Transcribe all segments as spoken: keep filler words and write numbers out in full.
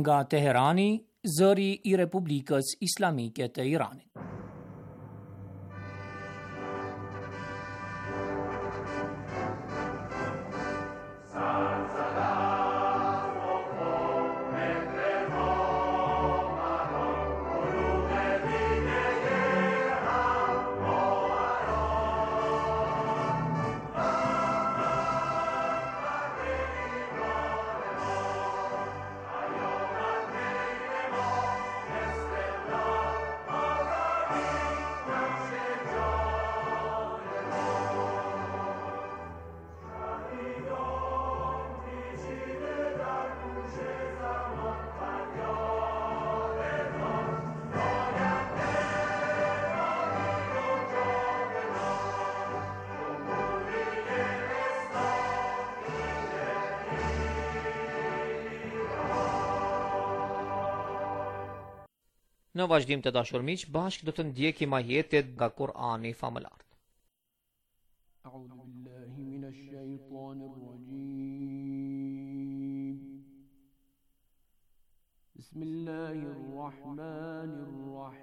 nga Teherani, zëri i Republikës Islamike të Iranit. Në vazhdim të dashur miq, bashkë do të ndjekim ajetet nga Kur'ani famëlar. A'udhu billahi minash shaitanir rajim. Bismillahir rahmanir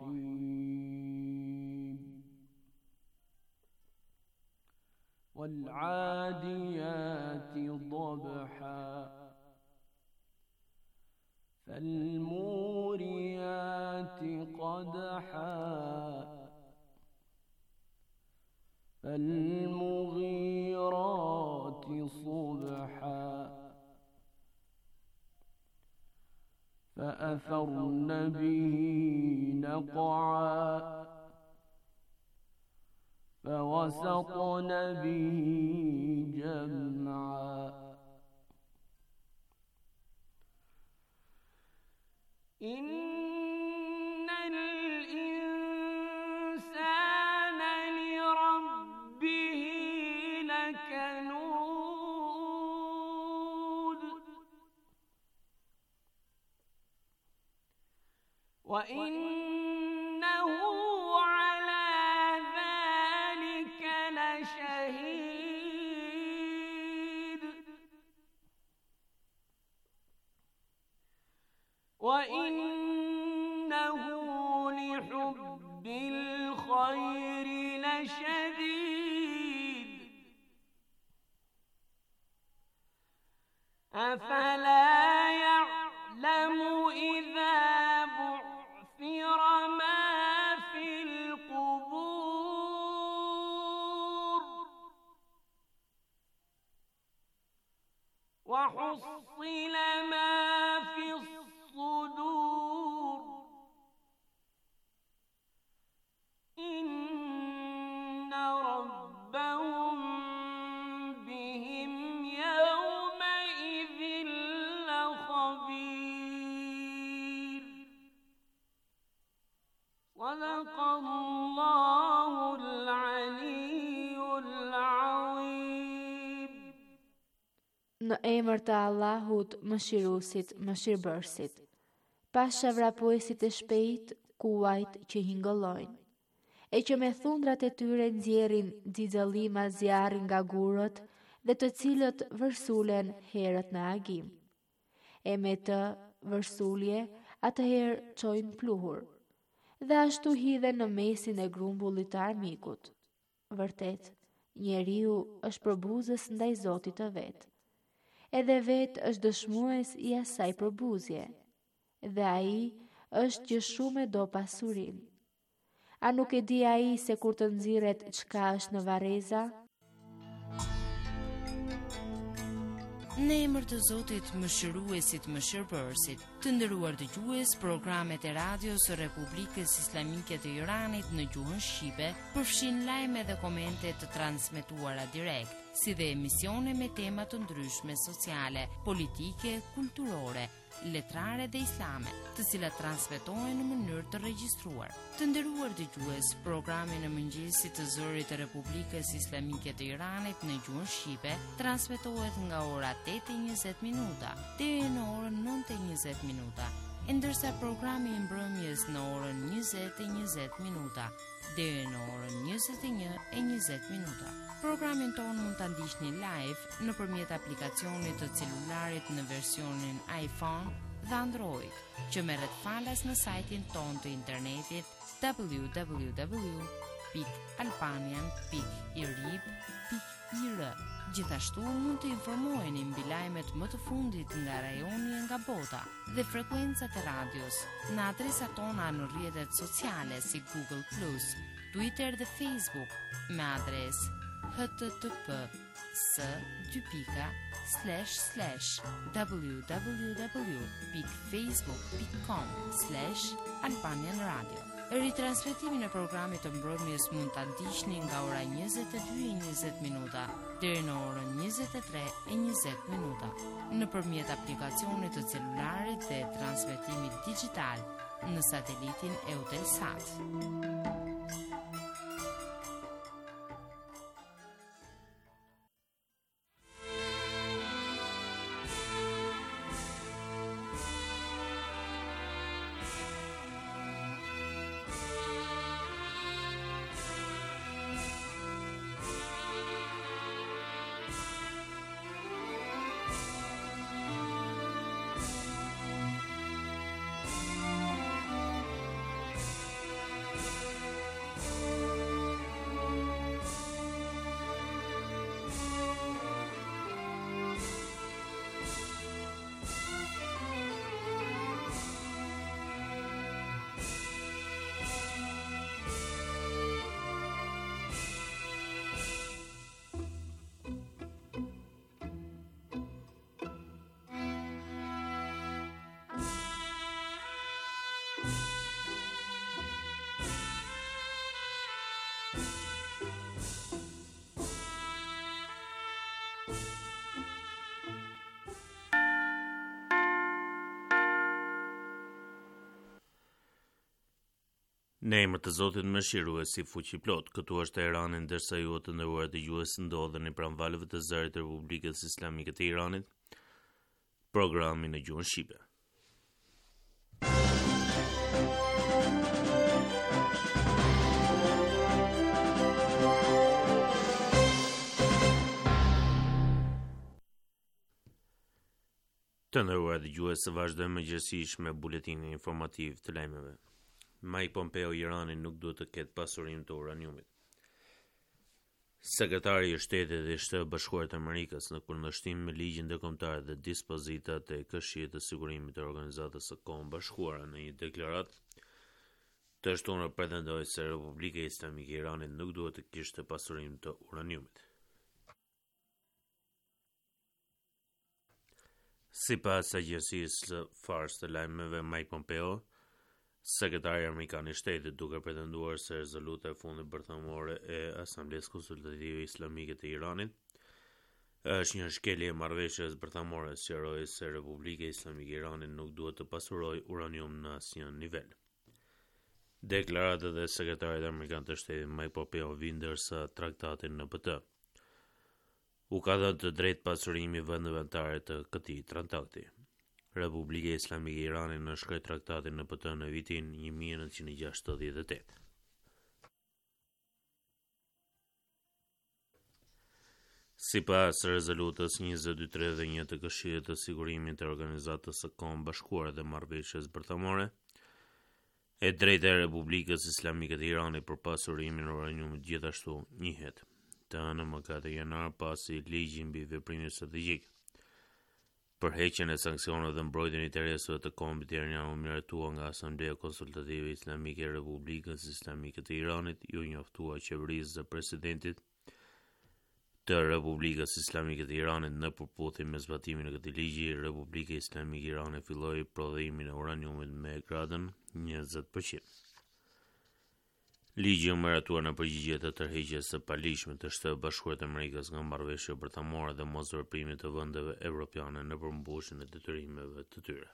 rahim. Wal 'adiyati dhabha. فالموريات قدحا فالمغيرات صبحا فأثرن به نقعا فوسطن به جمعا إن الإنسان لربه لكنود وإنه على ذلك لشهيد وإنه لحب الخير لشديد أفلا يعلم إذا بعثر ما في القبور وحصل ما في الصدور إن ربهم بهم يومئذ لخبير صدق الله العلي العظيم. Në emër të Allahut, Mëshiruesit, Mëshirbërësit. Pasha vrapuesit e shpejt, kuajt që hingëllojnë, e që me thundrat e tyre nxjerrin xixëllima zjarri nga gurët dhe të cilët vërsulen herët në agim. E me të vërsulje atëherë çojnë pluhur, dhe ashtu hidhen në mesin e grumbullit të armikut. Vërtet, njeriu është përbuzës ndaj Zotit të vet, edhe vet është dëshmues i asaj përbuzje, dhe ai është që shumë e do pasurin. A nuk e di ai se kur të nxirret çka është në varreza? Në emër të Zotit, Mëshiruesit, Mëshirbërësit, të nderuar dëgjues, programet e radios së Republikës Islamike të Iranit në gjuhën shqipe përfshin lajme dhe komente të transmetuara direkt, si dhe emisione me tema të ndryshme sociale, politike, kulturore, letrare dhe islame, të cilat transmetohen në mënyrë të regjistruar. Të nderuar dëgjues, programi në mëngjesit të zërit të Republikës Islamike të Iranit në gjuhën shqipe transmetohet nga ora tetë e njëzet minuta deri në orën nëntë e njëzet minuta, ndërsa programi i mbrëmjes në orën njëzet e njëzet minuta deri në orën njëzet e një e njëzet minuta. Programin tonë mund të ndiqni live nëpërmjet aplikacionit të celularit në versionin iPhone dhe Android, që merret falas në sajtin ton të internetit w w w pikë albanian pikë i r i b pikë i r. Gjithashtu mund të informoheni mbi lajmet më të fundit nga rajoni e nga bota dhe frekuencat e radios në adresat tona në rrjetet sociale si Google plus, Twitter dhe Facebook me adresë h t t p s dy pika slash slash w w w pikë facebook pikë com slash albanian radio. Ritransmetimin e programit të mbrëmjes mund ta ndiqni nga ora njëzet e dy e njëzet minuta deri në orën njëzet e tre e njëzet minuta nëpërmjet aplikacionit të celularit dhe transmetimit digjital në satelitin Eutelsat. Në emër të Zotit Mëshirues i fuqi plot, këtu është Irani, ndërsa ju të nderuar dëgjues ndodheni pranë valëve të zërit të Republikës Islamike të Iranit, programi në gjuhën shqipe. Të nderuar dëgjues, së vazhdojmë gjithsesi me buletinin informativ të lajmeve. Mike Pompeo i Iranit nuk duhet të ketë pasurim të uraniumit. Sekretari i Shtetit i Shtetit Bashkuar të Amerikës në kundërshtim me ligjin ndërkombëtar dhe dispozitat e Këshillit të Sigurimit të Organizatës së Kombeve Bashkuara në një deklaratë të shtunë pretendoi se Republika Islamike e Iranit nuk duhet të kishte pasurim të uraniumit. Sipas agjencisë Fars të lajmeve, Mike Pompeo, sekretari amerikan i shtetit, duke pretenduar se rezoluta e fundit bërthamore e Asamblesë Konsultative Islamike të Iranit është një shkelje e marrëveshjes bërthamore, sqaroi se Republika Islamike e Iranit nuk duhet të pasurojë uranium në asnjë nivel. Deklaratat e sekretarit amerikan të shtetit Mike Pompeo vijnë ndërsa traktati N P T u ka dhënë të drejtë pasurimi vendeve anëtare të këtij traktate. Republika Islamike e Iranit nënshkroi traktatin N P T në vitin një mijë nëntëqind e gjashtëdhjetë e tetë. Sipas rezolutës njëzet e dy tridhjet e një të Këshillit të Sigurimit të Organizatës së Kombeve Bashkuara dhe marrëveshjes bërthamore, e drejta e Republikës Islamike të Iranit për pasurimin e uraniumit gjithashtu njihet, të hënën më katër janar pasi ligji mbi veprimin strategjik për heqjen e sanksioneve dhe mbrojtjen e interesave të kombit iranian u miratua nga Asambleja Konsultative Islamike e Republikës Islamike të Iranit, ju njoftua qeverisë dhe presidentit të Republikës Islamike të Iranit në përputhje me zbatimin e këtij ligji. Republika Islamike e Iranit filloi prodhimin e uraniumit me gradën njëzet përqind. Ligji u miratua në përgjigje të tërheqjes së palishme të Shtetit Bashkuar të Amerikës nga marrëveshja bërthamore dhe mosveprimit të vendeve evropiane në përmbushjen e detyrimeve të tyre.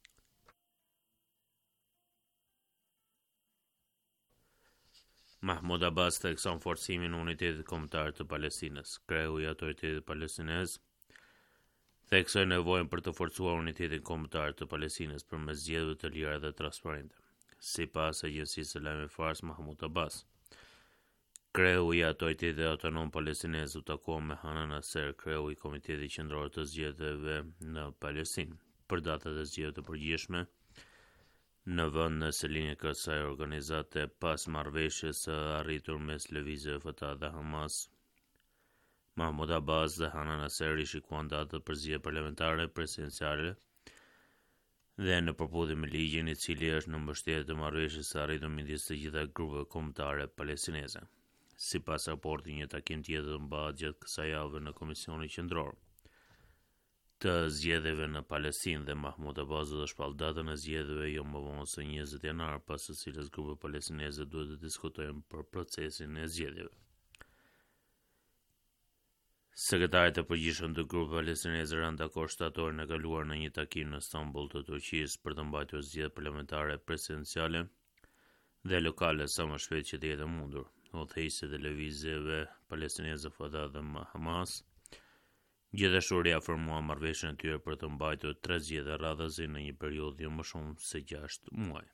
Mahmoud Abbas thekson forcimin e unitetit kombëtar të Palestinës. Kreu i Autoritetit Palestinez theksoi nevojën për të forcuar unitetin kombëtar të Palestinës përmes zgjedhjeve të lira dhe transparente. Sipas agjencisë së lajmeve Fars, Mahmoud Abbas, kreu i Autoritetit Autonom Palestinez u takua me Hanan Nasser, kreu i Komitetit Qendror të Zgjedhjeve në Palestinë, për datat e zgjedhjeve të përgjithshme në vend nëse linja e kësaj organizate pas marrëveshjes së arritur mes lëvizjeve Fatah dhe Hamas. Mahmoud Abbas dhe Hanan Aseri shikuan datët për zgjedhje parlamentare presidenciale dhe në përputhje me ligjin i cili është në mbështetje të marrëveshjes së arritur midis të gjitha grupeve kombëtare palestineze. Sipas raportit, një takim tjetër do mbahet gjatë kësaj jave në Komisionin Qendror të zgjedhjeve në Palestinë dhe Mahmoud Abbas do të shpall datën e zgjedhjeve jo më vonë se njëzet janar, pas së cilës grupet palestineze duhet të diskutojnë për procesin e zgjedhjeve. Sekretarët e përgjithshëm të grupeve palestineze rënë dakord shtatorin e kaluar në një takim në Istanbul të Turqisë për të mbajtur zgjedhje parlamentare presidenciale dhe lokale sa më shpejt që të jetë mundur. Udhëheqësit e lëvizjeve palestineze Fatah dhe Hamas gjithashtu riafirmuan marrëveshjen e tyre për të mbajtur tre zgjedhje radhësi në një periudhë jo më shumë se gjashtë muaj.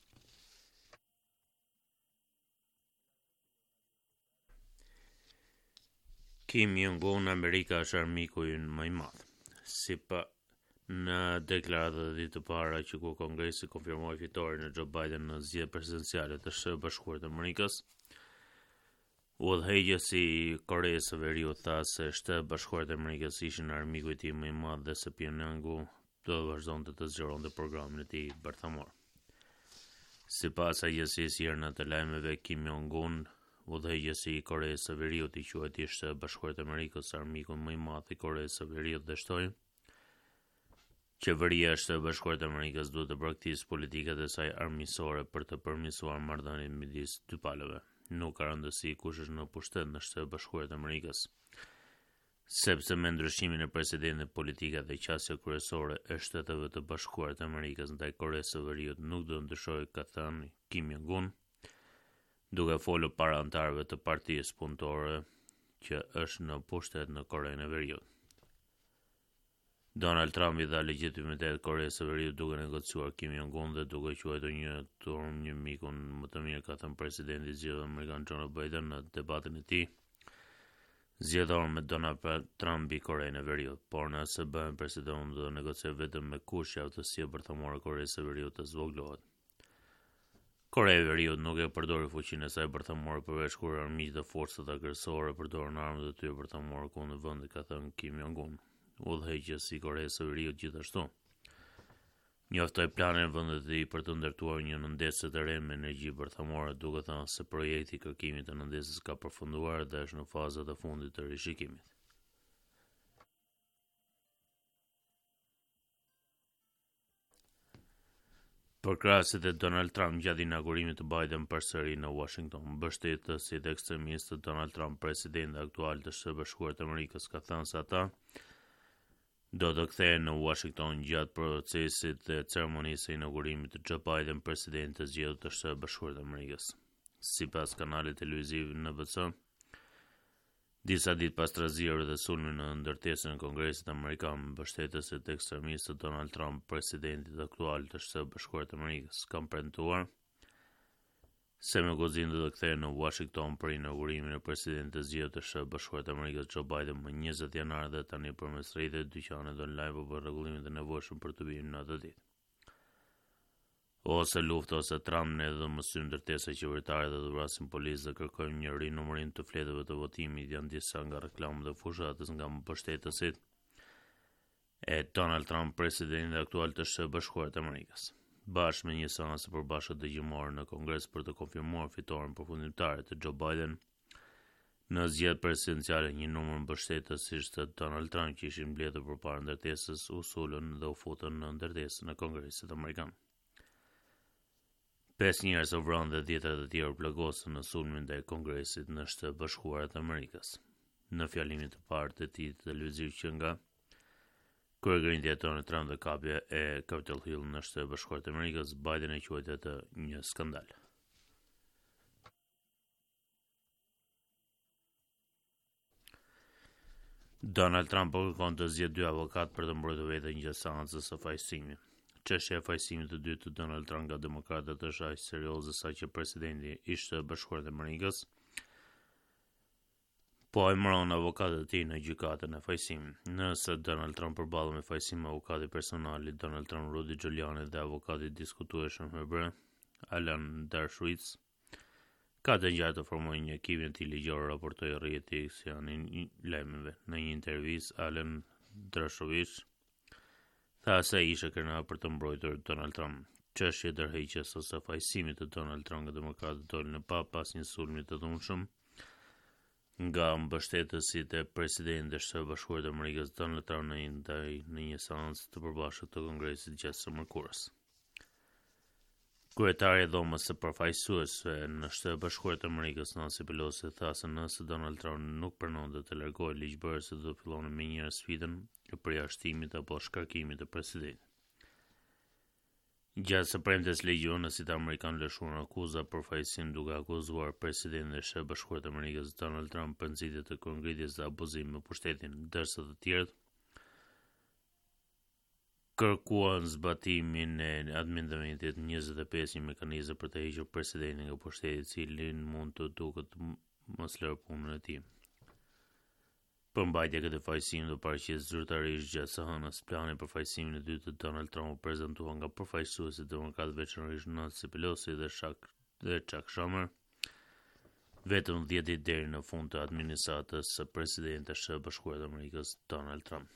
Kim Jong-un, Amerika është armiku ynë më i madh. Sipas në deklaratën e ditës së parë që ku Kongresi konfirmoi fitoren e Joe Biden në zgjedhjet presidenciale të Shtetit Bashkuar të Amerikës, udhëheqësi i Koreas së Veriut tha se Shtetet Bashkuar të Amerikës ishin armiku i tij më i madh dhe se Pyongyang do të vazhdonte të zgjeronte programin e tij bërthamor. Sipas agjencisë IRNA të lajmeve, Kim Jong-un, udhëheqësi i Koreas së Veriut, i quajti Shtetet Bashkuar të Amerikës armikun më i madh i Koreas së Veriut dhe shtoi qeveria e Shtetit Bashkuar të Amerikës duhet të braktisë politikat e saj armiqësore për të përmirësuar marrëdhënien midis dy palëve. Nuk ka rëndësi kush është në pushtet në Shtetet Bashkuar të Amerikës, sepse me ndryshimin e presidentit, politikat dhe qasja kryesore e Shteteve të Bashkuar të Amerikës ndaj Koreas së Veriut nuk do të ndryshojë, ka thënë Kim Jong-un, duke folur para antarëve të partisë punëtore që është në pushtet në Korenë e Veriut. Donald Trump i dha legjitimitet Koreas së Veriut duke negociuar Kim Jong-un dhe duke quajtur një turm një mikun më të mirë, ka thënë presidenti i zgjedhur amerikan Joe Biden në debatin e tij zgjedhor me Donald Trump i Korenë e Veriut. Por nëse bëhen president do të negociojë vetëm me kush aftësia bërthamore e Koreas së Veriut të zvogëlohet. Korea e Veriut nuk e përdori fuqinë e saj bërthamore përveç kur armiqtë të forcat agresore përdorën armët e tyre bërthamore kundër vendit, ka thënë Kim Jong-un. Udhëheqësi i Koreas së Veriut gjithashtu njoftoi planin e vendit të tij për të ndërtuar një nëndesë të re me energji bërthamore, duke thënë se projekti i kërkimit të nëndesës ka përfunduar dhe është në fazat e fundit të rishikimit. Përkrahasit e Donald Trump gjatë inaugurimit të Biden përsëri në Washington, mbështetësit ekstremistë të Donald Trump, presidenti aktual të Shtetit Bashkuar të Amerikës, ka thënë se ata do të kthehen në Washington gjatë procesit dhe ceremonisë së inaugurimit të Joe Biden, presidenti të zgjedhur të Shtetit Bashkuar të Amerikës. Sipas kanalit televiziv N B C, disa ditë pas trazirave dhe sulmit në ndërtesën e Kongresit Amerikan, mbështetësit të ekstremistë të Donald Trump, presidentit aktual të Shtetit Bashkuar të Amerikës, kanë premtuar se me guzin do të kthehen në Washington për inaugurimin e presidentit të zgjedhur të Shtetit Bashkuar të Amerikës Joe Biden më njëzet janar dhe tani përmes rrjeteve dyqane do lajmë për rregullimin e nevojshëm për të vijnë në atë ditë. Ose luftë ose Trump, ne do të mësojmë ndërtesa qeveritare dhe të vrasim policë dhe kërkojmë një rinumërim të fletëve të votimit, janë disa nga reklamat dhe fushatës nga mbështetësit e Donald Trump, presidentit aktual të Shtetit Bashkuar të Amerikës. Bashkë me një seancë përbashkët dëgjimore në Kongres për të konfirmuar fitoren përfundimtare të Joe Biden në zgjedhjet presidenciale, një numër mbështetësish të Donald Trump që ishin mbledhur përpara ndërtesës u sulën dhe u futën në ndërtesën e Kongresit Amerikan. Pesë njerëz u vranë dhe dhjetra të tjerë u plagosën në sulmin ndaj Kongresit në Shtetet Bashkuar të Amerikës. Në fjalimin të parë të tij televiziv që nga kryegrindja e Donald Trump dhe kapja e Capitol Hill në Shtetet Bashkuar të Amerikës, Biden e quajti atë një skandal. Donald Trump po kërkon të zgjedhë dy avokat për të mbrojtur veten gjatë seancës së fajësimit. Çështja e fajësimit të dytë të Donald Trump nga demokratët është aq serioze sa që presidenti i Shtetit Bashkuar të Amerikës Po emëron avokatët e tij në gjykatën e fajsimit. Nëse Donald Trump përballet me fajsim, avokati personal i Donald Trump, Rudy Giuliani, dhe avokati diskutueshëm hebrë, Alan Dershowitz, ka të ngjarë të formojë një ekipin e tij ligjor, raportoi rrjeti si janë një lajmeve. Në një intervistë, Alan Dershowitz tha se ishte krenar për të mbrojtur Donald Trump. Çështja e tërheqjes ose fajsimit të Donald Trump nga demokratët doli në pa pas një sulmi të dhunshëm nga mbështetësit e presidentit të Shtetit Bashkuar të Amerikës Donald Trump në një, në një seancë të përbashkët të Kongresit gjatë së mërkurës. Kryetari i dhomës së përfaqësuesve në Shtetin Bashkuar të Amerikës, Nancy Pelosi, tha se nëse Donald Trump nuk pranonte të largohej ligjbërësit, do të fillonin më njëherë sfidën e përjashtimit apo shkarkimit të presidentit. Gjatë së premtes legionesit amerikan lëshuan akuza për fajsim, duke akuzuar presidentin e Shtetit Bashkuar të Amerikës Donald Trump për nxitje të kongridhjes dhe abuzim me pushtetin, ndërsa të tjerët kërkuan zbatimin e amendamentit njëzet e pesë, një mekanizëm për të hequr presidentin nga pushteti, i cili mund të duket mos lërë punën e tij. Përmbajtja këtë fajsim do paraqes zyrtarisht gjatë së hënës. Plani për fajsimin e dytë të Donald Trump u prezantua nga përfaqësuesit demokratë, veçanërisht Nancy Pelosi dhe Chuck dhe Chuck Schumer, vetëm dhjetë ditë deri në fund të administratës së presidentit të Shtetit Bashkuar të Amerikës Donald Trump.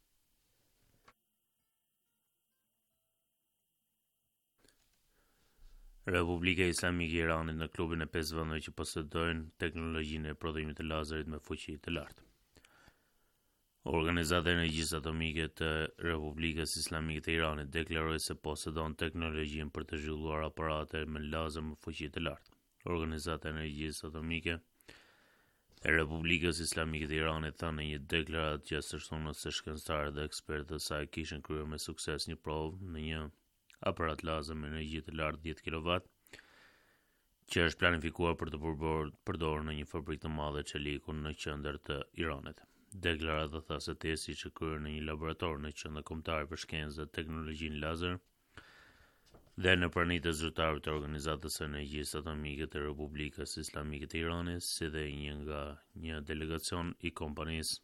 Republika Islamike e Iranit në klubin e pesë vendeve që posedojnë teknologjinë e prodhimit të lazerit me fuqi të lartë. Organizata e Energjisë Atomike të Republikës Islamike të Iranit deklaroi se posedon teknologjinë për të zhvilluar aparate me lazer me fuqi të lartë. Organizata e Energjisë Atomike e Republikës Islamike të Iranit tha në një deklaratë gjatë së shtunës se shkencëtarët dhe ekspertët e saj kishin kryer me sukses një provë në një aparat lazer me energji të lartë dhjetë kilowatt, që është planifikuar për të përdorur në një fabrikë të madhe çeliku në qendër të Iranit. Deklarata tha se testi që kryer në një laborator në Qendrën Kombëtare për Shkencë dhe Teknologjinë Lazer dhe në pranitë të zyrtarëve të Organizatës së Energjisë Atomike të Republikës Islamike të Iranit, si dhe një nga një delegacion i kompanisë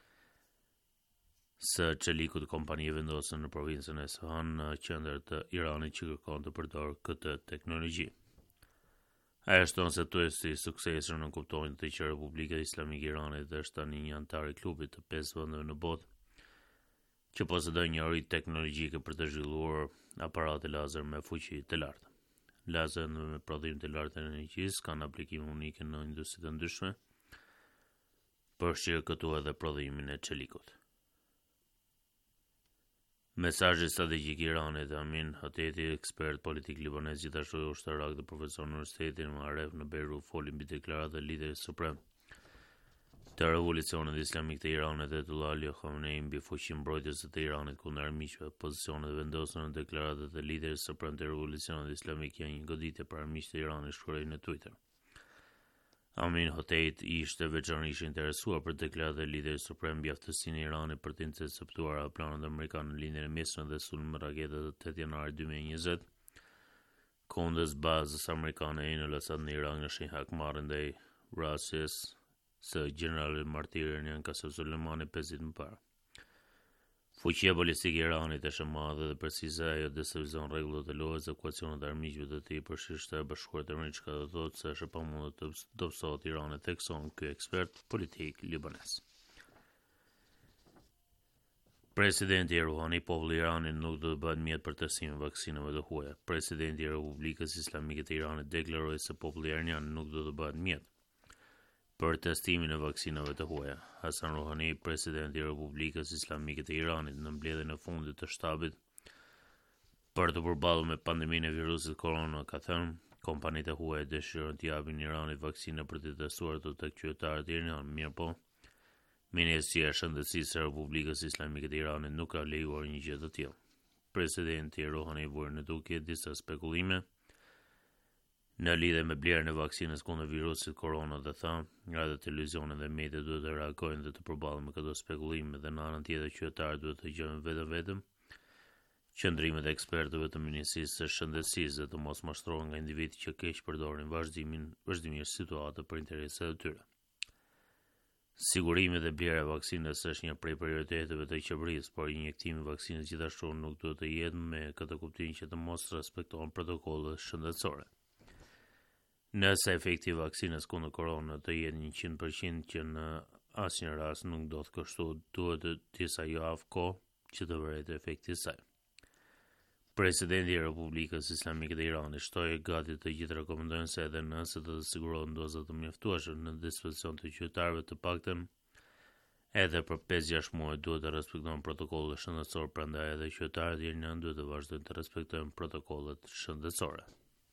së çelikut të kompanive vendosur në provincën e Isfahan në qendër të Iranit që kërkon të përdorë këtë teknologji. Ajo shton se testi i suksesor në kuptonin të që Republika Islamike e Iranit është tani një antar i klubit të pesë vendeve në botë që posedojnë një arritje teknologjike për të zhvilluar aparate lazer me fuqi të lartë. Lazeret me prodhim të lartë të energjisë kanë aplikime unike në industri të ndryshme, përfshirë këtu edhe prodhimin e çelikut. Mesazhi strategjik i Iranit. Amin Hateti, ekspert politik libanez, gjithashtu ushtarak dhe profesor në Universitetin Maaref në Beirut, foli mbi deklaratë e liderit suprem të Revolucionit Islamik të Iranit Ayatollah Ali Khamenei mbi fuqinë mbrojtëse të Iranit kundër armiqve. Pozicionet vendosur në deklaratët e liderit suprem të Revolucionit Islamik janë një goditje për armiqtë të Iranit, shkruaj në Twitter. Amin Hateti ishte veçanërisht interesuar për deklaratën e liderit suprem mbi aftësinë e Iranit për të interceptuar planet amerikan në linjën e mesme dhe sulm me rakete të tetë janarit dy mijë e njëzet, kundës bazës amerikane e në Lasad në Iran në shenjë hakmarrë ndaj vrasjes së generalit martirë në Qasem Soleimani pesë ditë më parë. Fuqia balistike e Iranit është e madhe dhe përse ajo destabilizon rregullat e lojës dhe ekuacionet e armiqve të tij përfshirë Shtetet Bashkuar të Amerikës, ka të thotë se është e pamundur të dobësohet Irani, thekson ky ekspert politik libanez. Presidenti Rouhani, populli i Iranit nuk do të bëhet mjet për testimin e vaksinave të huaja. Presidenti i Republikës Islamike të Iranit deklaroi se populli iranian nuk do të bëhet mjet për testimin e vaksinave të huaja. Hasan Rouhani, presidenti i Republikës Islamike të Iranit, në mbledhjen e fundit të shtabit për të përballur me pandeminë e virusit korona, ka thënë, kompanitë e huaja dëshirojnë të japin Iranit vaksina për të testuar të tek qytetarët iranian, mirëpo Ministria e Shëndetësisë së Republikës Islamike të Iranit nuk ka lejuar një gjë të tillë. Presidenti Rouhani vuri në dukje disa spekulime në lidhje me blerjen e vaksinës kundër virusit korona dhe tha, nga dhe televizionet dhe mediat duhet të reagojnë dhe të përballen me këto spekulime dhe në anën tjetër qytetarët duhet të gjejnë vetëm vetëm qëndrimet e ekspertëve të Ministrisë së Shëndetësisë dhe të mos mashtrohen nga individë që keq përdorin vazhdimin vazhdimisht situatë për interesat e tyre. Sigurimi dhe blerja e vaksinës është një prej prioriteteve të qeverisë, por injektimi i vaksinës gjithashtu nuk duhet të jetë me këtë kuptim që të mos respektohen protokollet shëndetësore. Nëse efekti i vaksinës kundër korona të jetë njëqind përqind që në asnjë rast nuk do të kështu, duhet disa javë kohë që të vëret efekti i saj. Presidenti i Republikës Islamike të Iranit shtoi gati të gjithë rekomandojnë se edhe nëse të sigurohen doza të mjaftueshme në dispozicion të qytetarëve të paktën edhe për pesë gjashtë muaj duhet të respektojnë protokollet shëndetësore, prandaj edhe qytetarët iranianë duhet të vazhdojnë të respektojnë protokollet shëndetësore.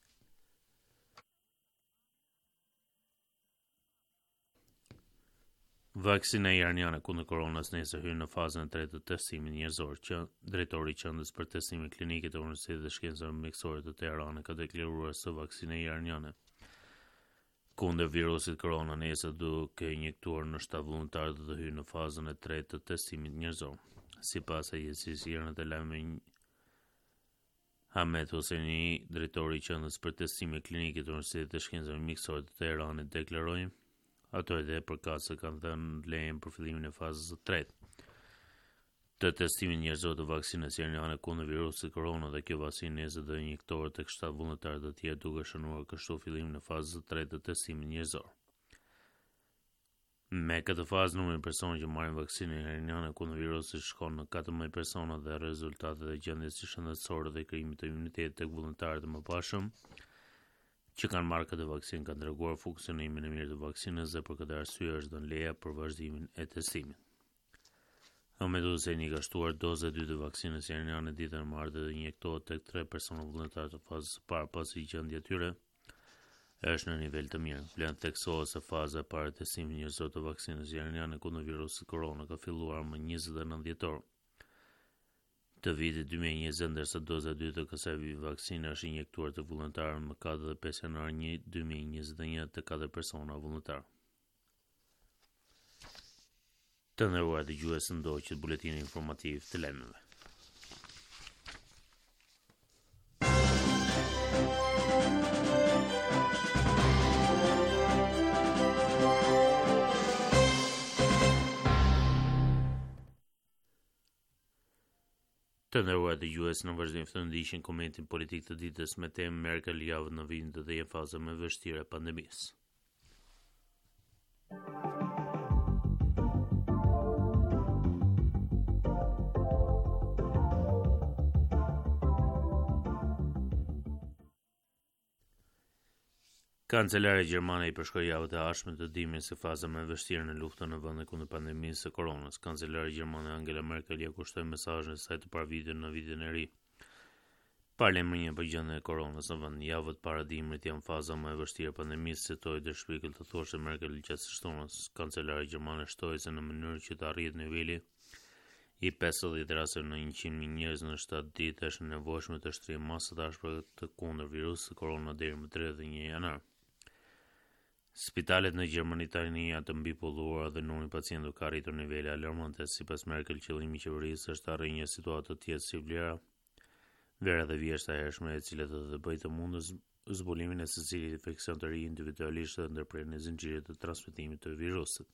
Vaksina iraniane kundër koronës nesër hyn në fazën e tretë të testimit njerëzor, që drejtori i qendrës për testime klinike të Universitetit të Shkencave Mjekësore të Teheranit ka deklaruar se vaksina iraniane kundër virusit korona nesër duke injektuar në shtat vullnetarë do të hyjë në fazën e tretë të testimit njerëzor. Sipas agencisë irane të lajmeve Hamed Hosseini, drejtori i qendrës për testime klinike të Universitetit të Shkencave Mjekësore të Teheranit, deklaroi autoritetet përkatëse kanë dhënë lejen për fillimin e fazës së tretë të testimit njerëzor të vaksinës iraniane kundër virusit korona dhe kjo vaksinë nesër do injektohet tek shtat vullnetarë të tjerë duke shënuar kështu fillimin e fazës së tretë të testimit njerëzor. Me këtë fazë numri i personave që marrin vaksinën iraniane kundër virusit shkon në katërmbëdhjetë persona dhe rezultatet e gjendjes së shëndetësore dhe krijimit të imunitetit tek vullnetarët e mëparshëm që kanë marrë këtë vaksinë kanë treguar funksionimin e mirë të vaksinës dhe për këtë arsye është dhënë leja për vazhdimin e testimit. Hamed Hosseini ka shtuar dozën e dytë të vaksinës iraniane ditën e martë dhe injektohet tek tre persona vullnetarë të fazës së parë pasi gjendja e tyre është në nivel të mirë. Vlen theksohet se faza e parë e testimit njerëzor të vaksinës iraniane kundër virusit korona ka filluar më njëzet e nëntë dhjetor të vitit dy mijë e njëzet, ndërsa doza e dytë të kësaj vaksine është injektuar të vullnetarë më katër dhe pesë janar dy mijë e njëzet e një të katër persona vullnetarë. Të nderuar dëgjues, ndoqët buletini informativ të lajmeve. Të nderuar dëgjues, në vazhdim të ndiqni komentin politik të ditës me temë Merkel javën në vijim të jetë faza më e vështirë e pandemisë. Kancelare gjermane i përshkroi javën e ardhshme të dimrin si faza më e vështirë në luftën në vendin kundër pandemisë së koronës. Kancelare gjermane Angela Merkel ja kushtoi mesazhin e saj të paravitur në vitin e ri. Parlamenti për gjendjen e koronës në vend. Javët para dimrit janë faza më e vështirë e pandemisë, citoi Der Spiegel të thoshte Merkel gjatë së shtunës. Kancelare gjermane shtoi se në mënyrë që të arrihet niveli i pesëdhjetë rasteve në njëqind mijë njerëz në shtatë ditë është nevojshme të shtrihet masa të ashpra të kundër virusit korona deri më tridhjetë e një janar. Spitalet në Gjermani tani janë të mbipolluara dhe numri i pacientëve ka arritur nivele alarmante. Sipas Merkel, qëllimi i qeverisë është të arrijë një situatë të tillë si vlera, vera dhe vjeshta e hershme, e cila do të bëjë të mundur zbulimin e secilit infeksion të ri individualisht dhe ndërprerjen e zinxhirit të transmetimit të virusit.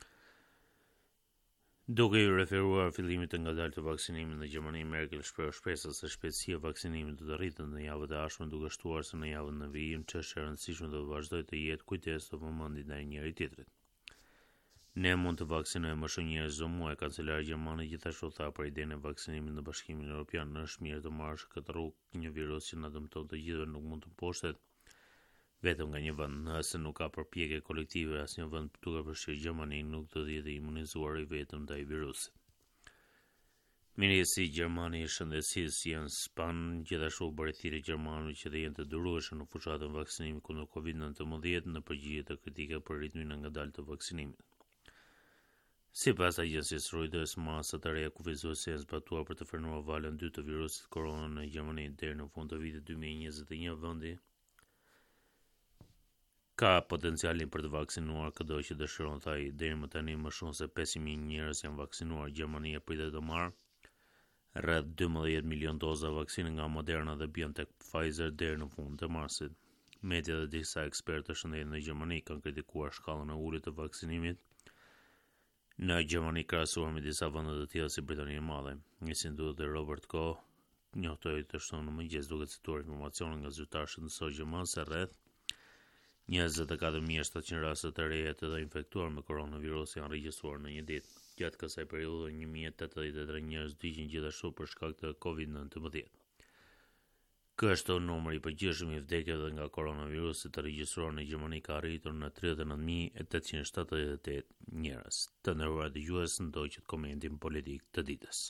Duke i referuar fillimit të ngadalë të vaksinimit në Gjermani, Merkel shpreh shpresën se shpejtësia e vaksinimit do të rritet në javët e ardhshme, duke shtuar se në javën në vijim çështja e rëndësishme do të vazhdojë të jetë kujdes të vëmendje ndaj njëri tjetrit. Ne mund të vaksinojmë më shumë njerëz çdo muaj, kancelari gjermane gjithashtu tha për idenë e vaksinimit në Bashkimin Evropian. Në është mirë të marrësh këtë rrugë, një virus që na dëmton të gjithëve nuk mund të mposhtet vetëm nga një vend. Nëse nuk ka përpjekje kolektive asnjë vend duke përfshirë Gjermaninë nuk do të jetë imunizuar i vetëm ndaj virusit. Ministri gjerman i shëndetësisë Jens Spahn gjithashtu bëri thirrje gjermanëve që të jenë të durueshëm në fushatën e vaksinimit kundër kovid nineteen në përgjigje të kritikave për ritmin e ngadalë të vaksinimit. Sipas agjencisë Reuters, masa të reja kufizuese janë zbatuar për të frenuar valën dy të virusit korona në Gjermani deri në fund të vitit dy mijë e njëzet e një. Vendi ka potencialin për të vaksinuar çdo që dëshiron të ai. Deri më tani më shumë se pesë mijë njerëz janë vaksinuar. Gjermania pritet të marrë rreth dymbëdhjetë milion doza vaksinë nga Moderna dhe BioNTech Pfizer deri në fund të marsit. Media dhe disa ekspertë të shëndetit në Gjermani kanë kritikuar shkallën e ulët të vaksinimit Në Gjermani krahasuar me disa vende të tjera si Britania e Madhe, një sindikat Robert Koch njoftoi të shtunë në mëngjes duke cituar informacione nga zyrtarë shëndetësor gjerman se rreth njëzet e katër mijë e shtatëqind raste të reja të infektuar me koronavirus janë regjistruar në një ditë. Gjatë kësaj periudhe një mijë e tetëdhjetë e tre njerëz vdiqën gjithashtu për shkak të covid nineteen. Kështu numri i përgjithshëm i vdekjeve nga koronavirusi të regjistruar në Gjermani ka arritur në tridhjetë e nëntë mijë e tetëqind e shtatëdhjetë e tetë njerëz. Të nderuar dëgjues, ndoqët komentin politik të ditës.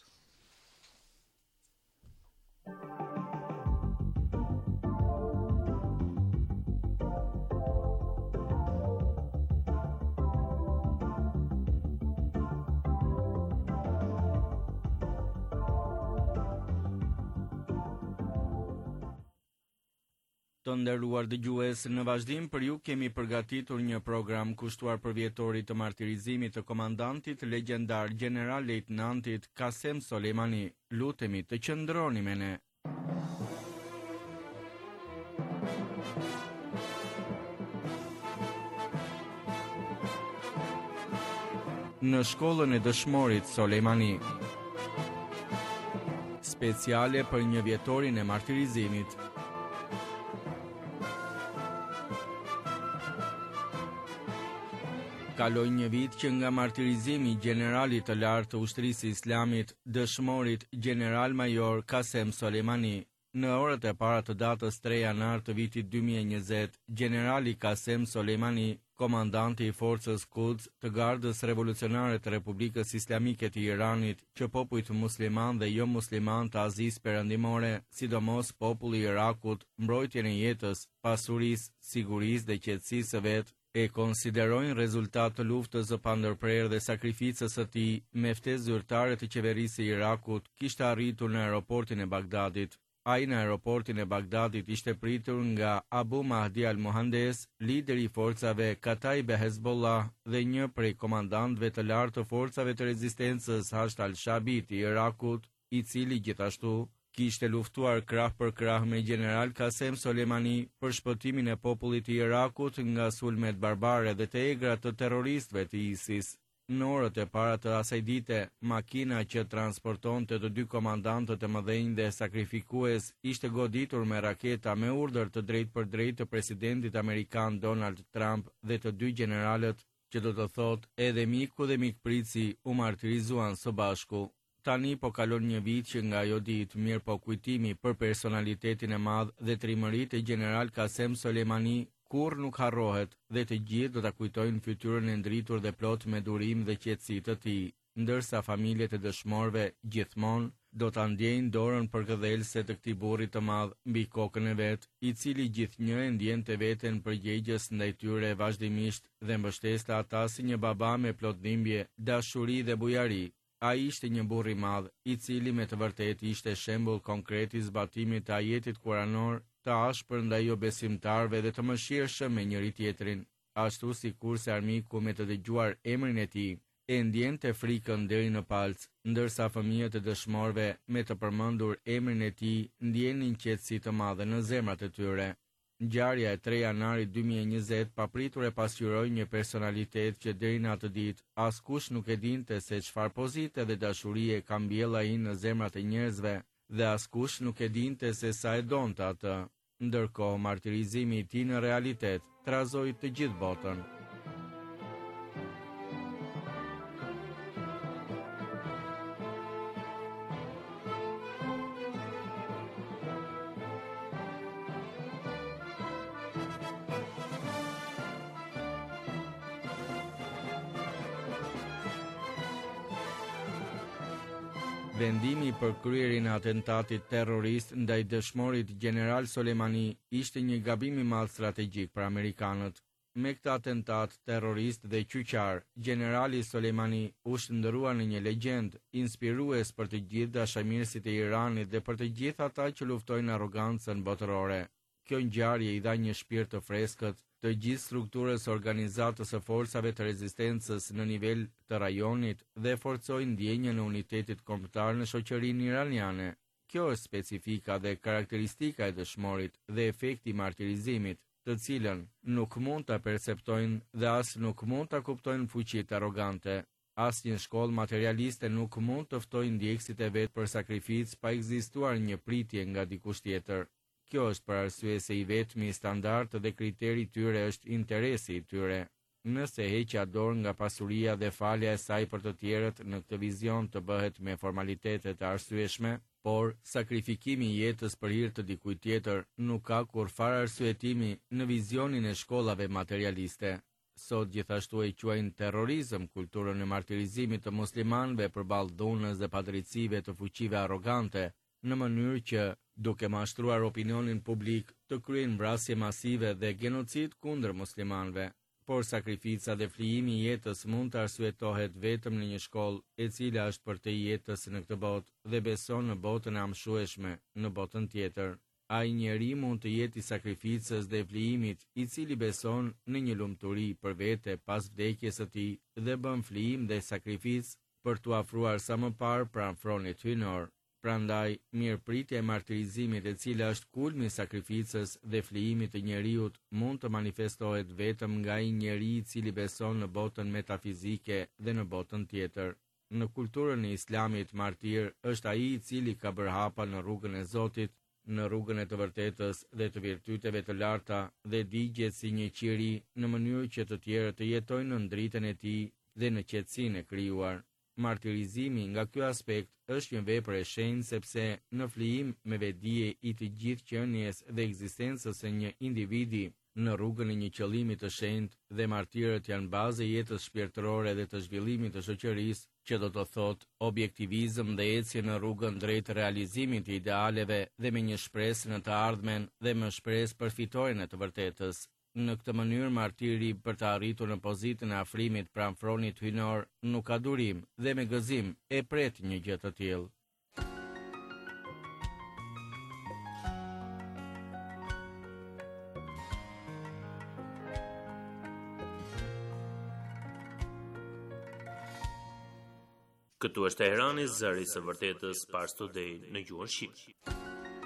Të nderuar dëgjues, në vazhdim për ju kemi përgatitur një program kushtuar për vjetorit të martirizimit të komandantit legjendar General Lejtnantit Qasem Soleimani. Lutemi të qëndroni me ne. Në shkollën e dëshmorit Soleimani. Speciale për një vjetorin e martirizimit. Kaloi një vit që nga martirizimi i generalit të lartë të ushtrisë islamit, dëshmorit General Major Qasem Soleimani. Në orët e para të datës tre janar të vitit dy mijë e njëzet, generali Qasem Soleimani, komandanti i forcës Quds të Gardës Revolucionare të Republikës Islamike të Iranit, që popujt musliman dhe jo musliman të Azisë Perëndimore, sidomos populli i Irakut, mbrojtjen e jetës, pasurisë, sigurisë dhe qetësisë së vet, e konsiderojnë rezultat të luftës së pandërprerë dhe sakrificës së tij me ftesë zyrtare të qeverisë së Irakut, kishte arritur në aeroportin e Bagdadit. Ai në aeroportin e Bagdadit ishte pritur nga Abu Mahdi al-Mohandes, lideri i forcave Kataib Hezbollah dhe një prej komandantëve të lartë të forcave të rezistencës Hashd al-Shabi të Irakut, i cili gjithashtu kishte luftuar krah për krah me general Qasem Soleimani për shpëtimin e popullit të Irakut nga sulmet barbare dhe të egra të terroristëve të ISIS. Në orët e para të asaj dite, makina që transportonte të dy komandantët e mëdhenj dhe sakrifikues ishte goditur me raketa me urdhër të drejtë për drejtë të presidentit amerikan Donald Trump dhe të dy generalët, që do të thotë edhe miku dhe mikpritësi, u martirizuan së bashku. Tani po kalon një vit që nga ajo ditë, mirë po kujtimi për personalitetin e madh dhe trimëritë e general Qasem Soleimani kur nuk harrohet dhe të gjithë do ta kujtojnë fytyrën e ndritur dhe plot me durim dhe qetësi të tij, ndërsa familjet e dëshmorëve gjithmonë do ta ndjejnë dorën përkëdhelëse të këtij burri të madh mbi kokën e vet, i cili gjithnjë e ndjente veten përgjegjës ndaj tyre vazhdimisht dhe mbështeste ata si një baba me plot dhimbje, dashuri dhe bujari. Ai ishte një burr i madh, i cili me të vërtetë ishte shembull konkret i zbatimit të ajetit kuranor, të ashpër ndaj jo besimtarëve dhe të mëshirshëm me njëri tjetrin, ashtu sikurse armiku me të dëgjuar emrin e tij e ndjente frikën deri në palc, ndërsa fëmijët e dëshmorëve me të përmendur emrin e tij ndjenin qetësi të madhe në zemrat e tyre. Ngjarja e tre janarit dy mijë e njëzet papritur e pasqyroi një personalitet që deri në atë ditë askush nuk e dinte se çfarë pozite dhe dashurie ka mbjellë ai në zemrat e njerëzve dhe askush nuk e dinte se sa e donte atë. Ndërkohë martirizimi i tij në realitet trazoi të gjithë botën. Vendimi për kryerjen e atentatit terrorist ndaj dëshmorit general Soleimani ishte një gabim i madh strategjik për amerikanët. Me këtë atentat terrorist dhe qyqar, generali Soleimani u shndërua në një legjend inspirues për të gjithë dashamirësit e Iranit dhe për të gjithë ata që luftojnë arrogancën botërore. Kjo ngjarje i dha një shpirt të freskët të gjithë strukturës organizatës së forcave të rezistencës në nivel të rajonit dhe forcoi ndjenjën e unitetit kombëtar në shoqërinë iraniane. Kjo është specifika dhe karakteristika e dëshmorit dhe efekti i martirizimit, të cilën nuk mund ta perceptojnë dhe as nuk mund ta kuptojnë fuqitë arrogante. Asnjë shkollë materialiste nuk mund të ftojë ndjekësit e vet për sakrificë pa ekzistuar një pritje nga dikush tjetër. Kjo është për arsye se i vetmi standard dhe kriteri i tyre është interesi i tyre. Nëse heqja dorë nga pasuria dhe falja e saj për të tjerët në këtë vizion të bëhet me formalitete të arsyeshme, por sakrifikimi i jetës për hir të dikujt tjetër nuk ka kurfar arsyetimi në vizionin e shkollave materialiste. Sot gjithashtu e quajnë terrorizëm kulturën e martirizimit të muslimanëve përballë dhunës dhe padrejtësive të fuqive arrogante, në mënyrë që, duke mashtruar opinionin publik, të kryejnë vrasje masive dhe genocid kundër muslimanëve. Por sakrifica dhe flijimi i jetës mund të arsyetohet vetëm në një shkollë e cila është për të jetës në këtë botë dhe beson në botën e amshueshme, në botën tjetër. Ai njeri mund të jetë i sakrificës dhe flijimit i cili beson në një lumturi për vete pas vdekjes së tij dhe bën flijim dhe sakrificë për t'u afruar sa më parë pranë fronit hyjnor. Prandaj, mirëpritja e martirizimit e cila është kulmi i sakrificës dhe flijimit të njeriut mund të manifestohet vetëm nga ai njeri i cili beson në botën metafizike dhe në botën tjetër. Në kulturën e Islamit, martir është ai i cili ka bërë hapa në rrugën e Zotit, në rrugën e të vërtetës dhe të virtyteve të larta dhe digjet si një qiri në mënyrë që të tjerë të jetojnë në dritën e tij dhe në qetësinë e krijuar. Martirizimi nga ky aspekt është një vepër e shenjtë sepse në flijim me vetdije i të gjithë qenies dhe ekzistencës së një individi në rrugën e një qëllimi të shenjtë dhe martirët janë bazë e jetës shpirtërore dhe të zhvillimit të shoqërisë, që do të thotë objektivizëm dhe ecje në rrugën drejt realizimit të idealeve dhe me një shpresë në të ardhmen dhe me shpresë për fitoren e të vërtetës. Në këtë mënyrë martiri për të arritur në pozitën e afrimit pranë fronit hyjnor nuk ka durim dhe me gëzim e pret një gjë të tillë. Këtu është Teherani, zëri i vërtetës, Pars Today në gjuhën shqipe.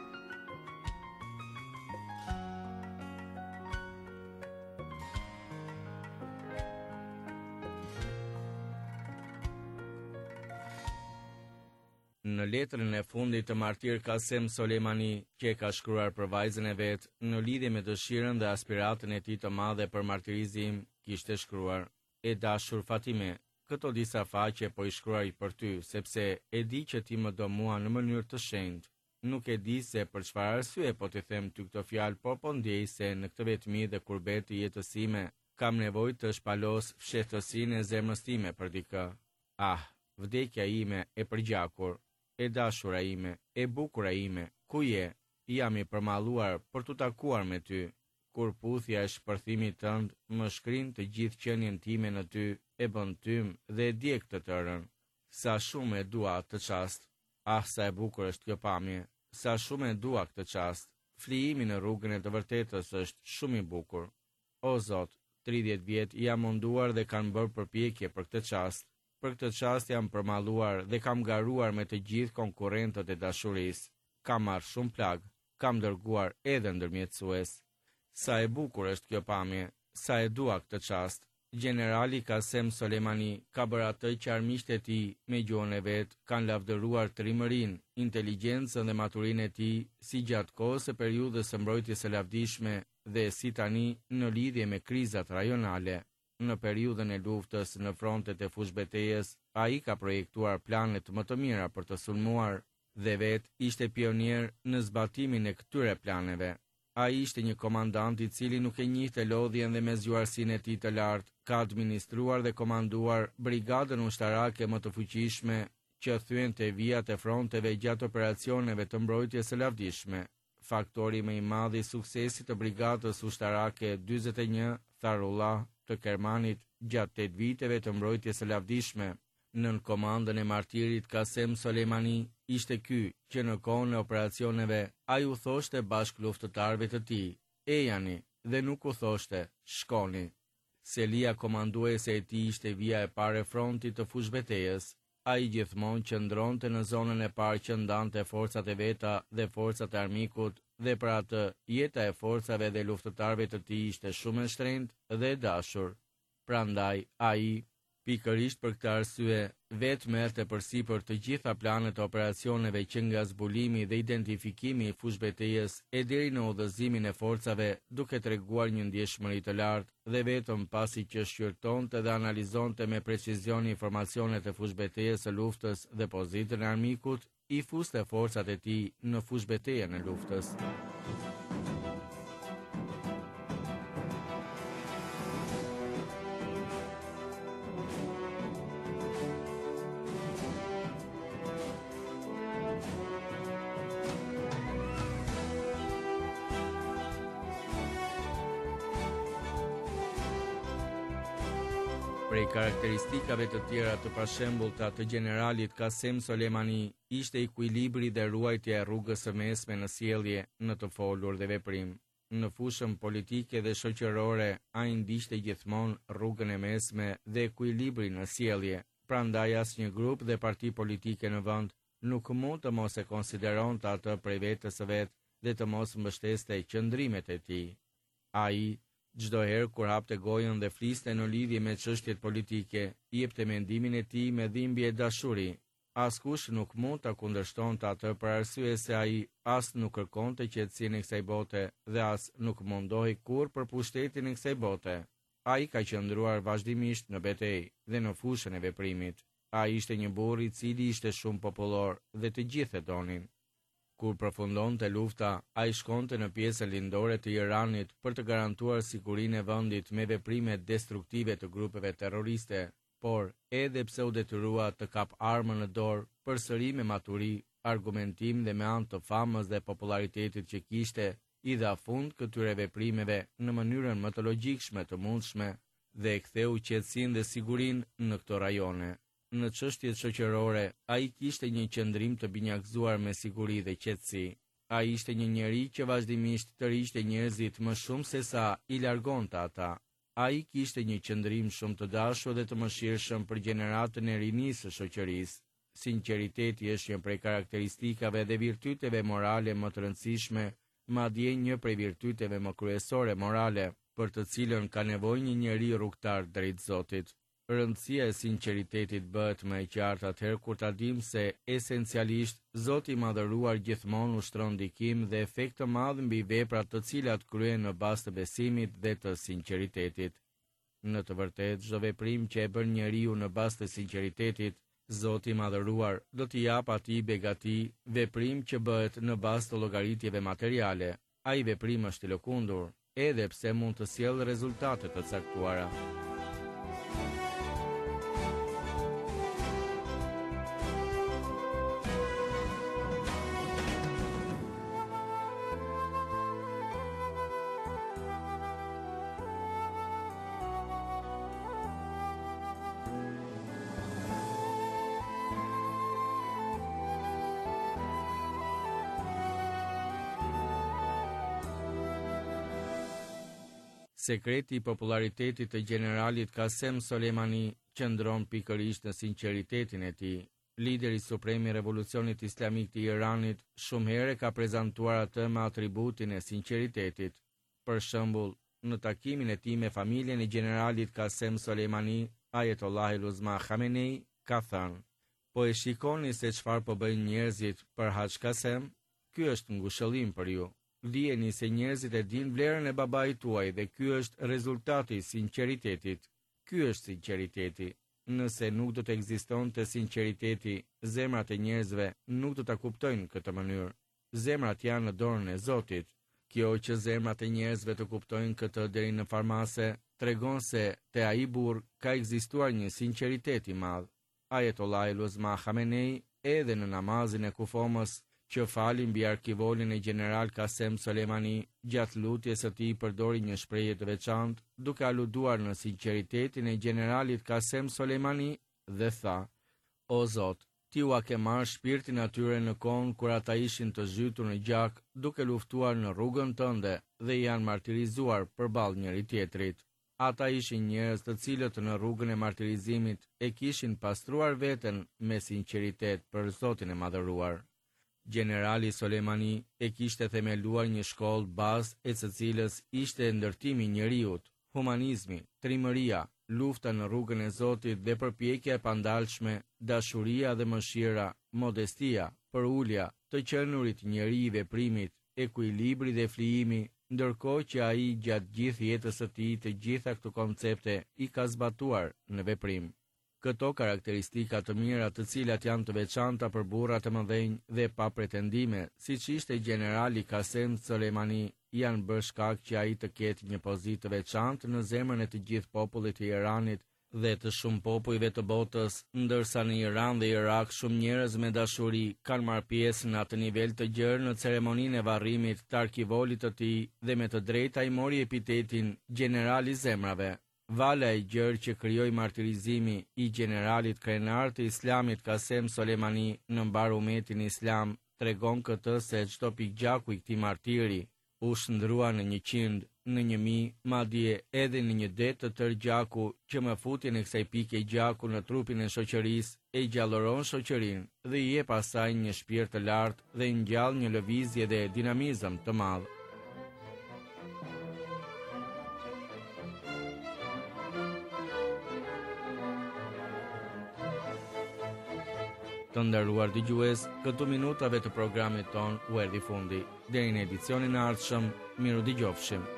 Në letrën e fundit të martir Kasem Soleimani, që ka shkruar për vajzën e vet, në lidhje me dëshirën dhe aspiratën e tij të madhe për martirizim, kishte shkruar: "E dashur Fatime, këto disa faqe po i shkruaj për ty, sepse e di që ti më do mua në mënyrë të shenjtë. Nuk e di se për çfarë arsye po t'i them ty këto fjalë, por po ndjej se në këtë vetmi dhe kurbet të jetës sime, kam nevojë të shpalos fshehtësinë e zemrës time për dikë. Ah, vdekja ime e përgjakur. E dashura ime, e bukura ime, ku je? Jam i përmalluar për t'u takuar me ty. Kur puthja e shpërthimit tënd më shkrin të gjithë qenien time në ty, e bën tym dhe e djeg të tërën. Sa shumë e dua këtë çast. Ah, sa e bukur është kjo pamje. Sa shumë e dua këtë çast. Flijimi në rrugën e të vërtetës është shumë i bukur. O Zot, tridhjetë vjet jam munduar dhe kanë bërë përpjekje për këtë çast. Për këtë çast jam përmalluar dhe kam garuar me të gjithë konkurrentët e dashurisë. Kam marrë shumë plag, kam dërguar edhe ndërmjetësues. Sa e bukur është kjo pamje, sa e dua këtë çast. Generali Kasem Soleimani ka bërë atë që armiqtë e tij me gjuhën e vet kanë lavdëruar trimërinë, inteligjencën dhe maturinë e tij si gjatë kohës së periudhës së mbrojtjes së lavdishme dhe si tani në lidhje me krizat rajonale. Në periudhën e luftës në frontet e fushbetejës, ai ka projektuar planet më të mira për të sulmuar dhe vet ishte pionier në zbatimin e këtyre planeve. Ai ishte një komandant i cili nuk e njihte lodhjen dhe mesgjuarsinë e tij të lartë, ka administruar dhe komanduar brigadën ushtarake më të fuqishme që thyente vijat e fronteve gjatë operacioneve të mbrojtjes së lavdishme. Faktori më i madh i suksesit të brigadës ushtarake dyzet e një Tharullah të Kermanit gjatë tetë viteve të mbrojtjes së lavdishme, nën komandën e martirit Kasem Soleimani, ishte ky që në kohën e operacioneve ai u thoshte bashkë luftëtarëve të tij: "Ejani", dhe nuk u thoshte "Shkoni". Selia komanduese e tij ishte vija e parë e frontit të fushbetejës. Ai gjithmonë qëndronte në zonën e parë që ndante forcat e veta dhe forcat e armikut, dhe për atë jeta e forcave dhe luftëtarëve të tij ishte shumë e shtrenjtë dhe e dashur. Prandaj ai, Pikërisht për këtë arsye, vetë merrte përsipër të gjitha planet e operacioneve që nga zbulimi dhe identifikimi i fushbetejës e deri në udhëzimin e forcave, duke treguar një ndjeshmëri të lartë dhe vetëm pasi që shqyrtonte dhe analizonte me precizion informacionet e fushbetejës së luftës dhe pozitën e armikut, i fuste forcat e tij në fushbetejën e luftës. Prej karakteristikave të tjera të pashembullta të generalit Qasem Soleimani ishte ekuilibri dhe ruajtja e rrugës së mesme në sjellje, në të folur dhe veprim. Në fushën politike dhe shoqërore, ai ndiqte gjithmonë rrugën e mesme dhe ekuilibrin në sjellje. Prandaj asnjë grup dhe parti politike në vend nuk mund të mos e konsideronte atë prej vetes së vet dhe të mos mbështeste qëndrimet e tij. Ai çdo herë kur hapte gojën dhe fliste në lidhje me çështjet politike, jepte mendimin e tij me dhimbje dashuri. Askush nuk mund ta kundërshtonte atë për arsye se ai as nuk kërkonte qetësinë e kësaj bote dhe as nuk mundohej kurrë për pushtetin e kësaj bote. Ai ka qëndruar vazhdimisht në betejë dhe në fushën e veprimit. Ai ishte një burr i cili ishte shumë popullor dhe të gjithë e donin. Kur përfundonte lufta, ai shkonte në pjesën lindore të Iranit për të garantuar sigurinë e vendit me veprime destruktive të grupeve terroriste, por edhe pse u detyrua të kap armën në dorë, përsëri me maturi, argumentim dhe me anë të famës dhe popularitetit që kishte, i dha fund këtyre veprimeve në mënyrën më të logjikshme të mundshme dhe e ktheu qetësinë dhe sigurinë në këto rajone. Në çështjet shoqërore, ai kishte një qëndrim të binjakzuar me siguri dhe qetësi. Ai ishte një njeri që vazhdimisht tërhiqte njerëzit më shumë se sa i largonte ata. Ai kishte një qëndrim shumë të dashur dhe të mëshirshëm për gjeneratën e rinisë së shoqërisë. Sinqeriteti është një prej karakteristikave dhe virtyteve morale më të rëndësishme, madje një prej virtyteve më kryesore morale, për të cilën ka nevojë një njeri rrugtar drejt Zotit. Rëndësia e sinqeritetit bëhet më e qartë atëherë kur ta dimë se esencialisht Zoti i Madhëruar gjithmonë ushtron ndikim dhe efekt të madh mbi veprat të cilat kryhen në bazë të besimit dhe të sinqeritetit. Në të vërtetë, çdo veprim që e bën njeriu në bazë të sinqeritetit, Zoti i Madhëruar do t'i jap atij begati. Veprim që bëhet në bazë të llogaritjeve materiale, ai veprim është i lëkundur, edhe pse mund të sjellë rezultate të caktuara. Sekreti i popularitetit të generalit Qasem Soleimani qëndron pikërisht në sinqeritetin e tij. Lideri suprem i revolucionit islamik të Iranit shumë herë ka prezantuar atë me atributin e sinqeritetit. Për shembull, në takimin e tij me familjen e generalit Qasem Soleimani, Ayatollah Uzma Khamenei ka thënë: "Po e shikoni se çfarë po bëjnë njerëzit për Hax Qasem? Ky është ngushëllim për ju. Dijeni se njerëzit e dinë vlerën e babait tuaj dhe ky është rezultati i sinqeritetit. Ky është sinqeriteti. Nëse nuk do të ekzistonte sinqeriteti, zemrat e njerëzve nuk do ta kuptojnë këtë mënyrë. Zemrat janë në dorën e Zotit. Kjo që zemrat e njerëzve të kuptojnë këtë deri në farmase, tregon se te ai burr ka ekzistuar një sinqeritet i madh." Ayatollah Uzma Khamenei, edhe në namazin e kufomës që fali mbi arkivolin e general Qasem Soleimani, gjatë lutjes së tij përdori një shprehje të veçantë, duke aluduar në sinqeritetin e generalit Qasem Soleimani dhe tha: "O Zot, ti ua ke marrë shpirtin atyre në kohën kur ata ishin të zhytur në gjak, duke luftuar në rrugën tënde dhe janë martirizuar përballë njëri tjetrit. Ata ishin njerëz të cilët në rrugën e martirizimit e kishin pastruar veten me sinqeritet për Zotin e Madhëruar." Generali Soleimani e kishte themeluar një shkollë bazë e së cilës ishte ndërtimi i njeriut, humanizmi, trimëria, lufta në rrugën e Zotit dhe përpjekja e pandalshme, dashuria dhe mëshira, modestia, përulja, të qenurit njeri i veprimit, ekuilibri dhe flijimi, ndërkohë që ai gjatë gjithë jetës së tij të gjitha këto koncepte i ka zbatuar në veprim. Këto karakteristika të mira të cilat janë të veçanta për burrat e mëdhenj dhe pa pretendime, siç ishte generali Qasem Soleimani, janë bërë shkak që ai të ketë një pozitë të veçantë në zemrën e të gjithë popullit të Iranit dhe të shumë popujve të botës, ndërsa në Iran dhe Irak shumë njerëz me dashuri kanë marrë pjesë në atë nivel të gjerë në ceremoninë e varrimit të arkivolit të tij dhe me të drejtë ai mori epitetin generali zemrave. Vala e gjerë që krijoi martirizimi i generalit krenar të Islamit Qasem Soleimani në mbar umetin islam tregon këtë se çdo pikë gjaku i këtij martiri u shndrua në një qind, në një mi, madje edhe në një det të tërë gjaku që më futjen e kësaj pike gjaku në trupin e shoqërisë e gjallëron shoqërinë dhe i jep asaj një shpirt të lartë dhe ngjall një lëvizje dhe dinamizëm të madh. Të nderuar dëgjues, këtu minutave të programit ton u erdhi fundi. Deri në edicionin e ardhshëm, miru dëgjofshim.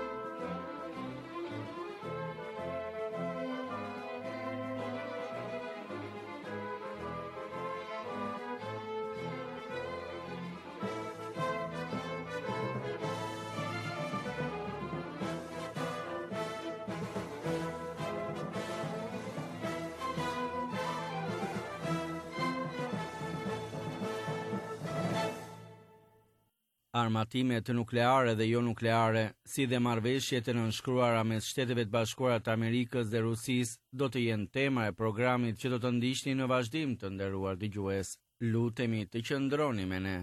Armatimet nukleare dhe jo nukleare, si dhe marrëveshjet e nënshkruara mes Shteteve të Bashkuara të Amerikës dhe Rusisë, do të jenë tema e programit që do të ndiqni në vazhdim, të nderuar dëgjues. Lutemi të qëndroni me ne.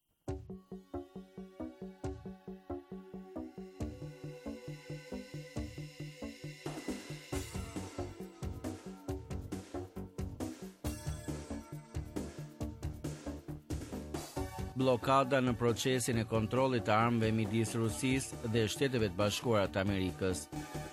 Blokada në procesin e kontrollit të armëve midis Rusisë dhe Shteteve të Bashkuara të Amerikës.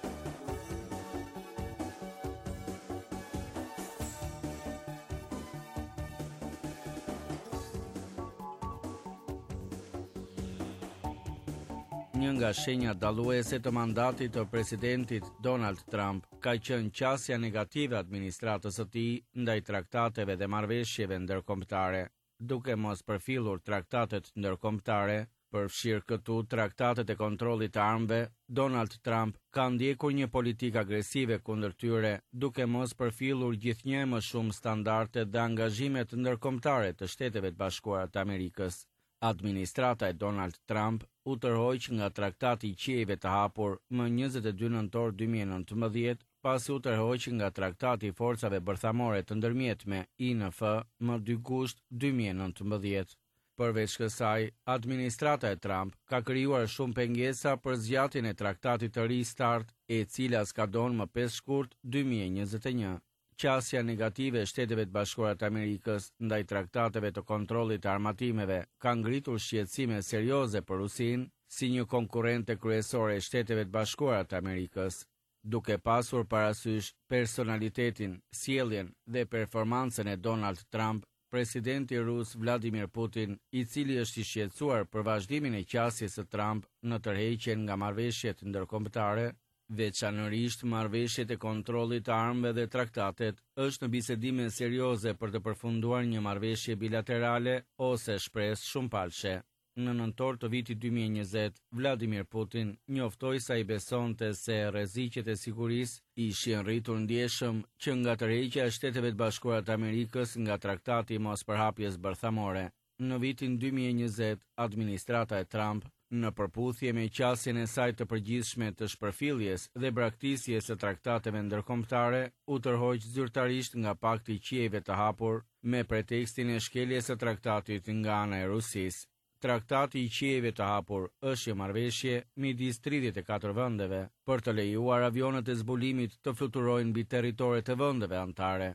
Një nga shenjat dalluese të mandatit të presidentit Donald Trump ka qenë qasja negative administratës së tij ndaj traktateve dhe marrëveshjeve ndërkombëtare, duke mos përfillur traktatet ndërkombëtare, përfshirë këtu traktatet e kontrollit të armëve. Donald Trump ka ndjekur një politikë agresive kundër tyre, duke mos përfillur gjithnjë më shumë standarde dhe angazhimet ndërkombëtare të Shteteve të Bashkuara të Amerikës. Administrata e Donald Trump u tërhoq nga traktati i qiejve të hapur më njëzet e dy nëntor dy mijë e nëntëmbëdhjetë, pasi u tërhoq nga traktati i forcave bërthamore të ndërmjetme I N F më dy gusht dy mijë e nëntëmbëdhjetë. Përveç kësaj, administrata e Trump ka krijuar shumë pengesa për zgjatjen e traktatit të ri START, e cila skadon më pesë shkurt dy mijë e njëzet e një. Qasja negative e Shteteve të Bashkuara të Amerikës ndaj traktateve të kontrollit të armatimeve ka ngritur shqetësime serioze për Rusinë si një konkurrente kryesore e Shteteve të Bashkuara të Amerikës. Duke pasur parasysh personalitetin, sjelljen dhe performancën e Donald Trump, presidenti rus Vladimir Putin, i cili është I shqetësuar për vazhdimin e qasjes së Trump në tërheqjen nga marrëveshjet ndërkombëtare, veçanërisht marrëveshjet e kontrollit të armëve dhe traktatet, është në bisedime serioze për të përfunduar një marrëveshje bilaterale ose shpresë shumëpalshe. Në nëntor të vitit dy mijë e njëzet, Vladimir Putin njoftoi sa I besonte se rreziqet e sigurisë ishin rritur ndjeshëm që nga tërheqja e Shteteve të Bashkuara të Amerikës nga traktati I mospërhapjes bërthamore. Në vitin dy mijë e njëzet, administrata e Trump, në përputhje me qasjen e saj të përgjithshme të shpërfilljes dhe braktisjes së traktateve ndërkombëtare, u tërhoq zyrtarisht nga Pakti I Qiejve të hapur me pretekstin e shkeljes së traktatit nga ana e Rusisë. Traktati I Qiejve të hapur është një marrëveshje midis tridhjetë e katër vendeve për të lejuar avionët e zbulimit të fluturojnë mbi territoret e vendeve anëtare.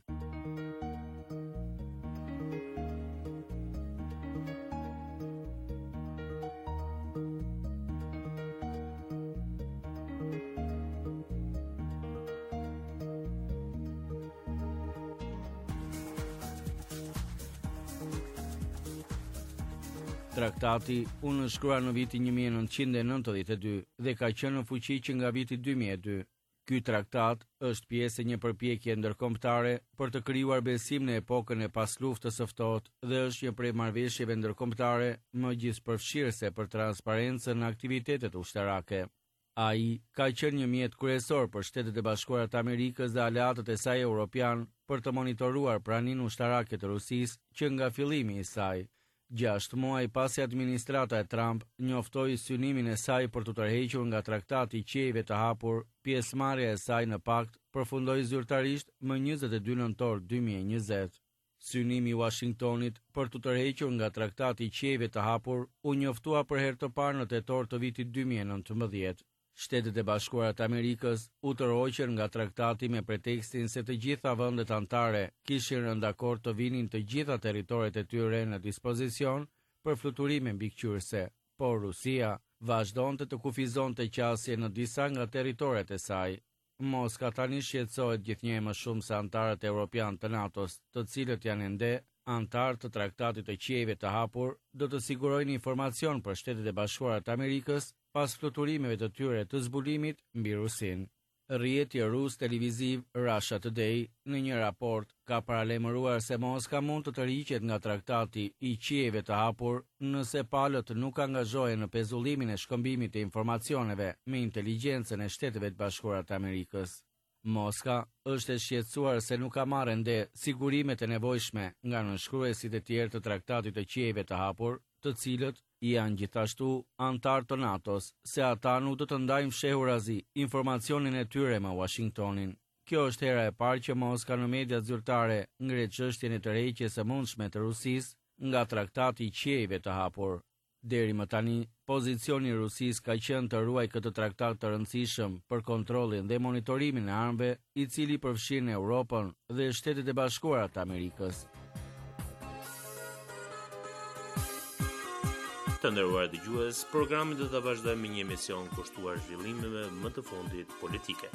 Traktati u nënshkruar në vitin një mijë e nëntëqind e nëntëdhjetë e dy dhe ka qenë në fuqi që nga viti dy mijë e dy. Ky traktat është pjesë e një përpjekje ndërkombëtare për të krijuar besim në epokën e pas luftës së ftohtë dhe është një prej marrëveshjeve ndërkombëtare më gjithëpërfshirëse për transparencën në aktivitetet ushtarake. Ai ka qenë një mjet kryesor për Shtetet e Bashkuara të Amerikës dhe aleatët e saj europian për të monitoruar praninë ushtarake të Rusisë që nga fillimi i saj. Gjashtë muaj pasi administrata e Trump njoftoi synimin e saj për të tërhequr nga traktati i qiejve të hapur, pjesëmarrja e saj në pakt përfundoi zyrtarisht më njëzet e dy nëntor dy mijë e njëzet. Synimi i Washingtonit për të tërhequr nga traktati i qiejve të hapur u njoftua për herë të parë në tetor të vitit dy mijë e nëntëmbëdhjetë. Shtetet e Bashkuara të Amerikës u tërhoqën nga traktati me pretekstin se të gjitha vendet anëtare kishin rënë dakord të vinin të gjitha territoret e tyre në dispozicion për fluturime mbikëqyrëse, por Rusia vazhdonte të kufizonte qasje në disa nga territoret e saj. Moska tani shqetësohet gjithnjë më shumë se anëtarët evropian të NATO-s, të cilët janë ende antar të traktatit të qiejve të hapur, do të sigurojnë informacion për Shtetet e Bashkuara të Amerikës pas fluturimeve të tyre të zbulimit mbi Rusinë. Rrjeti rus televiziv Russia Today në një raport ka paralajmëruar se Moska mund të tërhiqet nga traktati i qiejve të hapur nëse palët nuk angazhohen në pezullimin e shkëmbimit të informacioneve me inteligjencën e Shteteve të Bashkuara të Amerikës. Moska është e shqetësuar se nuk ka marrë ende sigurimet e nevojshme nga nënshkruesit e tjerë të traktatit të qiejve të hapur, të cilët janë gjithashtu antar të NATO-s, se ata nuk do të ndajnë fshehurazi informacionin e tyre me Washingtonin. Kjo është hera e parë që Moska në mediat zyrtare ngre çështjen e tërheqjes së mundshme të Rusisë nga traktati i qiejve të hapur. Deri më tani, pozicioni i Rusisë ka qenë të ruajë këtë traktat të rëndësishëm për kontrollin dhe monitorimin e armëve, i cili përfshin Europën dhe Shtetet e Bashkuara të Amerikës. Të nderuar dëgjues, programin do ta vazhdojmë me një emision kushtuar zhvillimeve më të fundit politike.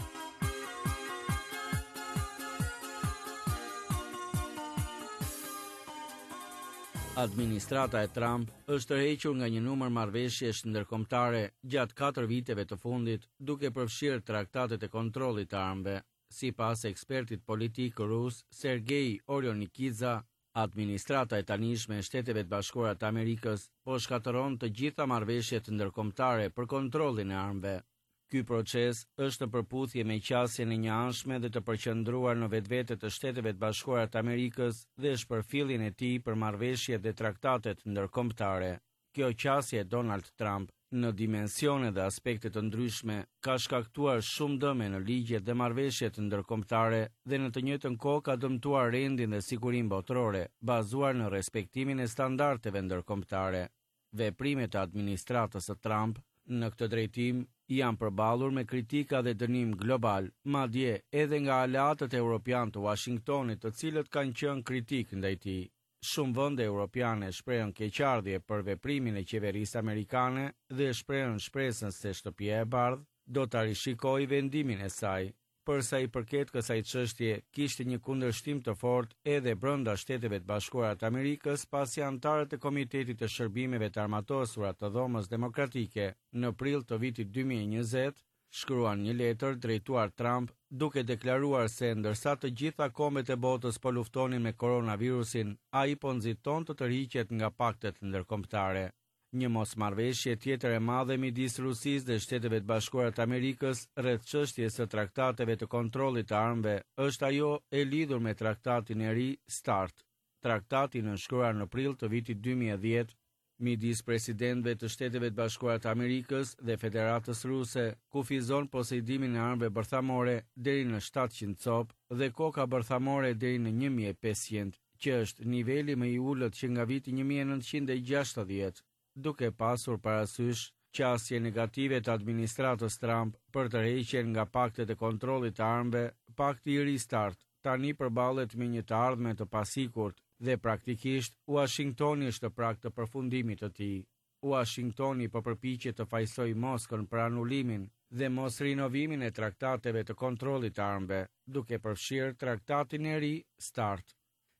Administrata e Trump është tërhequr nga një numër marrëveshjesh ndërkombëtare gjatë katër viteve të fundit, duke përfshirë traktatet e kontrollit të armëve. Sipas ekspertit politik rus Sergei Orionikidze, administrata e tanishme e Shteteve të Bashkuara të Amerikës po shkatëron të gjitha marrëveshjet ndërkombëtare për kontrollin e armëve. Ky proces është në përputhje me qasjen e një anshme dhe të përqendruar në vetvete të Shteteve të Bashkuara të Amerikës dhe shpërfilljen e tij për marrëveshjet dhe traktatet ndërkombëtare. Kjo qasje e Donald Trump në dimensione dhe aspekte të ndryshme ka shkaktuar shumë dëme në ligjet dhe marrëveshjet ndërkombëtare dhe në të njëjtën kohë ka dëmtuar rendin dhe sigurinë botërore, bazuar në respektimin e standardeve ndërkombëtare. Veprimet e administratës së Trump në këtë drejtim janë përballur me kritika dhe dënim global, madje edhe nga aleatët evropian të Washingtonit, të cilët kanë qenë kritik ndaj tij. Shumë vende europiane shprehën keqardhje për veprimin e qeverisë amerikane dhe shprehën shpresën se Shtëpia e Bardhë do ta rishikojë vendimin e saj. Për sa i përket kësaj çështje, kishte një kundërshtim të fortë edhe brenda Shteteve të Bashkuara të Amerikës, pasi antarët e Komitetit të Shërbimeve të Armatosura të Dhomës Demokratike në prill të vitit dy mijë e njëzet shkruan një letër drejtuar Trump, duke deklaruar se ndërsa të gjitha kombet e botës po luftonin me koronavirusin, ai po nxiton të tërhiqet nga paktet ndërkombëtare. Një mosmarrveshje tjetër e madhe midis Rusisë dhe Shteteve të Bashkuara të Amerikës rreth çështjes së traktateve të kontrollit të armëve është ajo e lidhur me traktatin e ri START, traktati nënshkruar në prill të vitit dy mijë e dhjetë midis presidentëve të Shteteve të Bashkuara të Amerikës dhe Federatës Ruse, kufizon posedimin e armëve bërthamore deri në shtatëqind copë dhe koka bërthamore deri në një mijë e pesëqind, që është niveli më i ulët që nga viti një mijë e nëntëqind e gjashtëdhjetë. Duke pasur parasysh qasje negative të administratës Trump për tërheqjen nga paktet e kontrollit të armëve, pakti i ri START tani përballet me një të ardhme të pasigurt dhe praktikisht Washingtoni është në prag të përfundimit të tij. Washingtoni po përpiqet të fajsojë Moskën për anulimin dhe mos rinovimin e traktateve të kontrollit të armëve, duke përfshirë traktatin e ri START.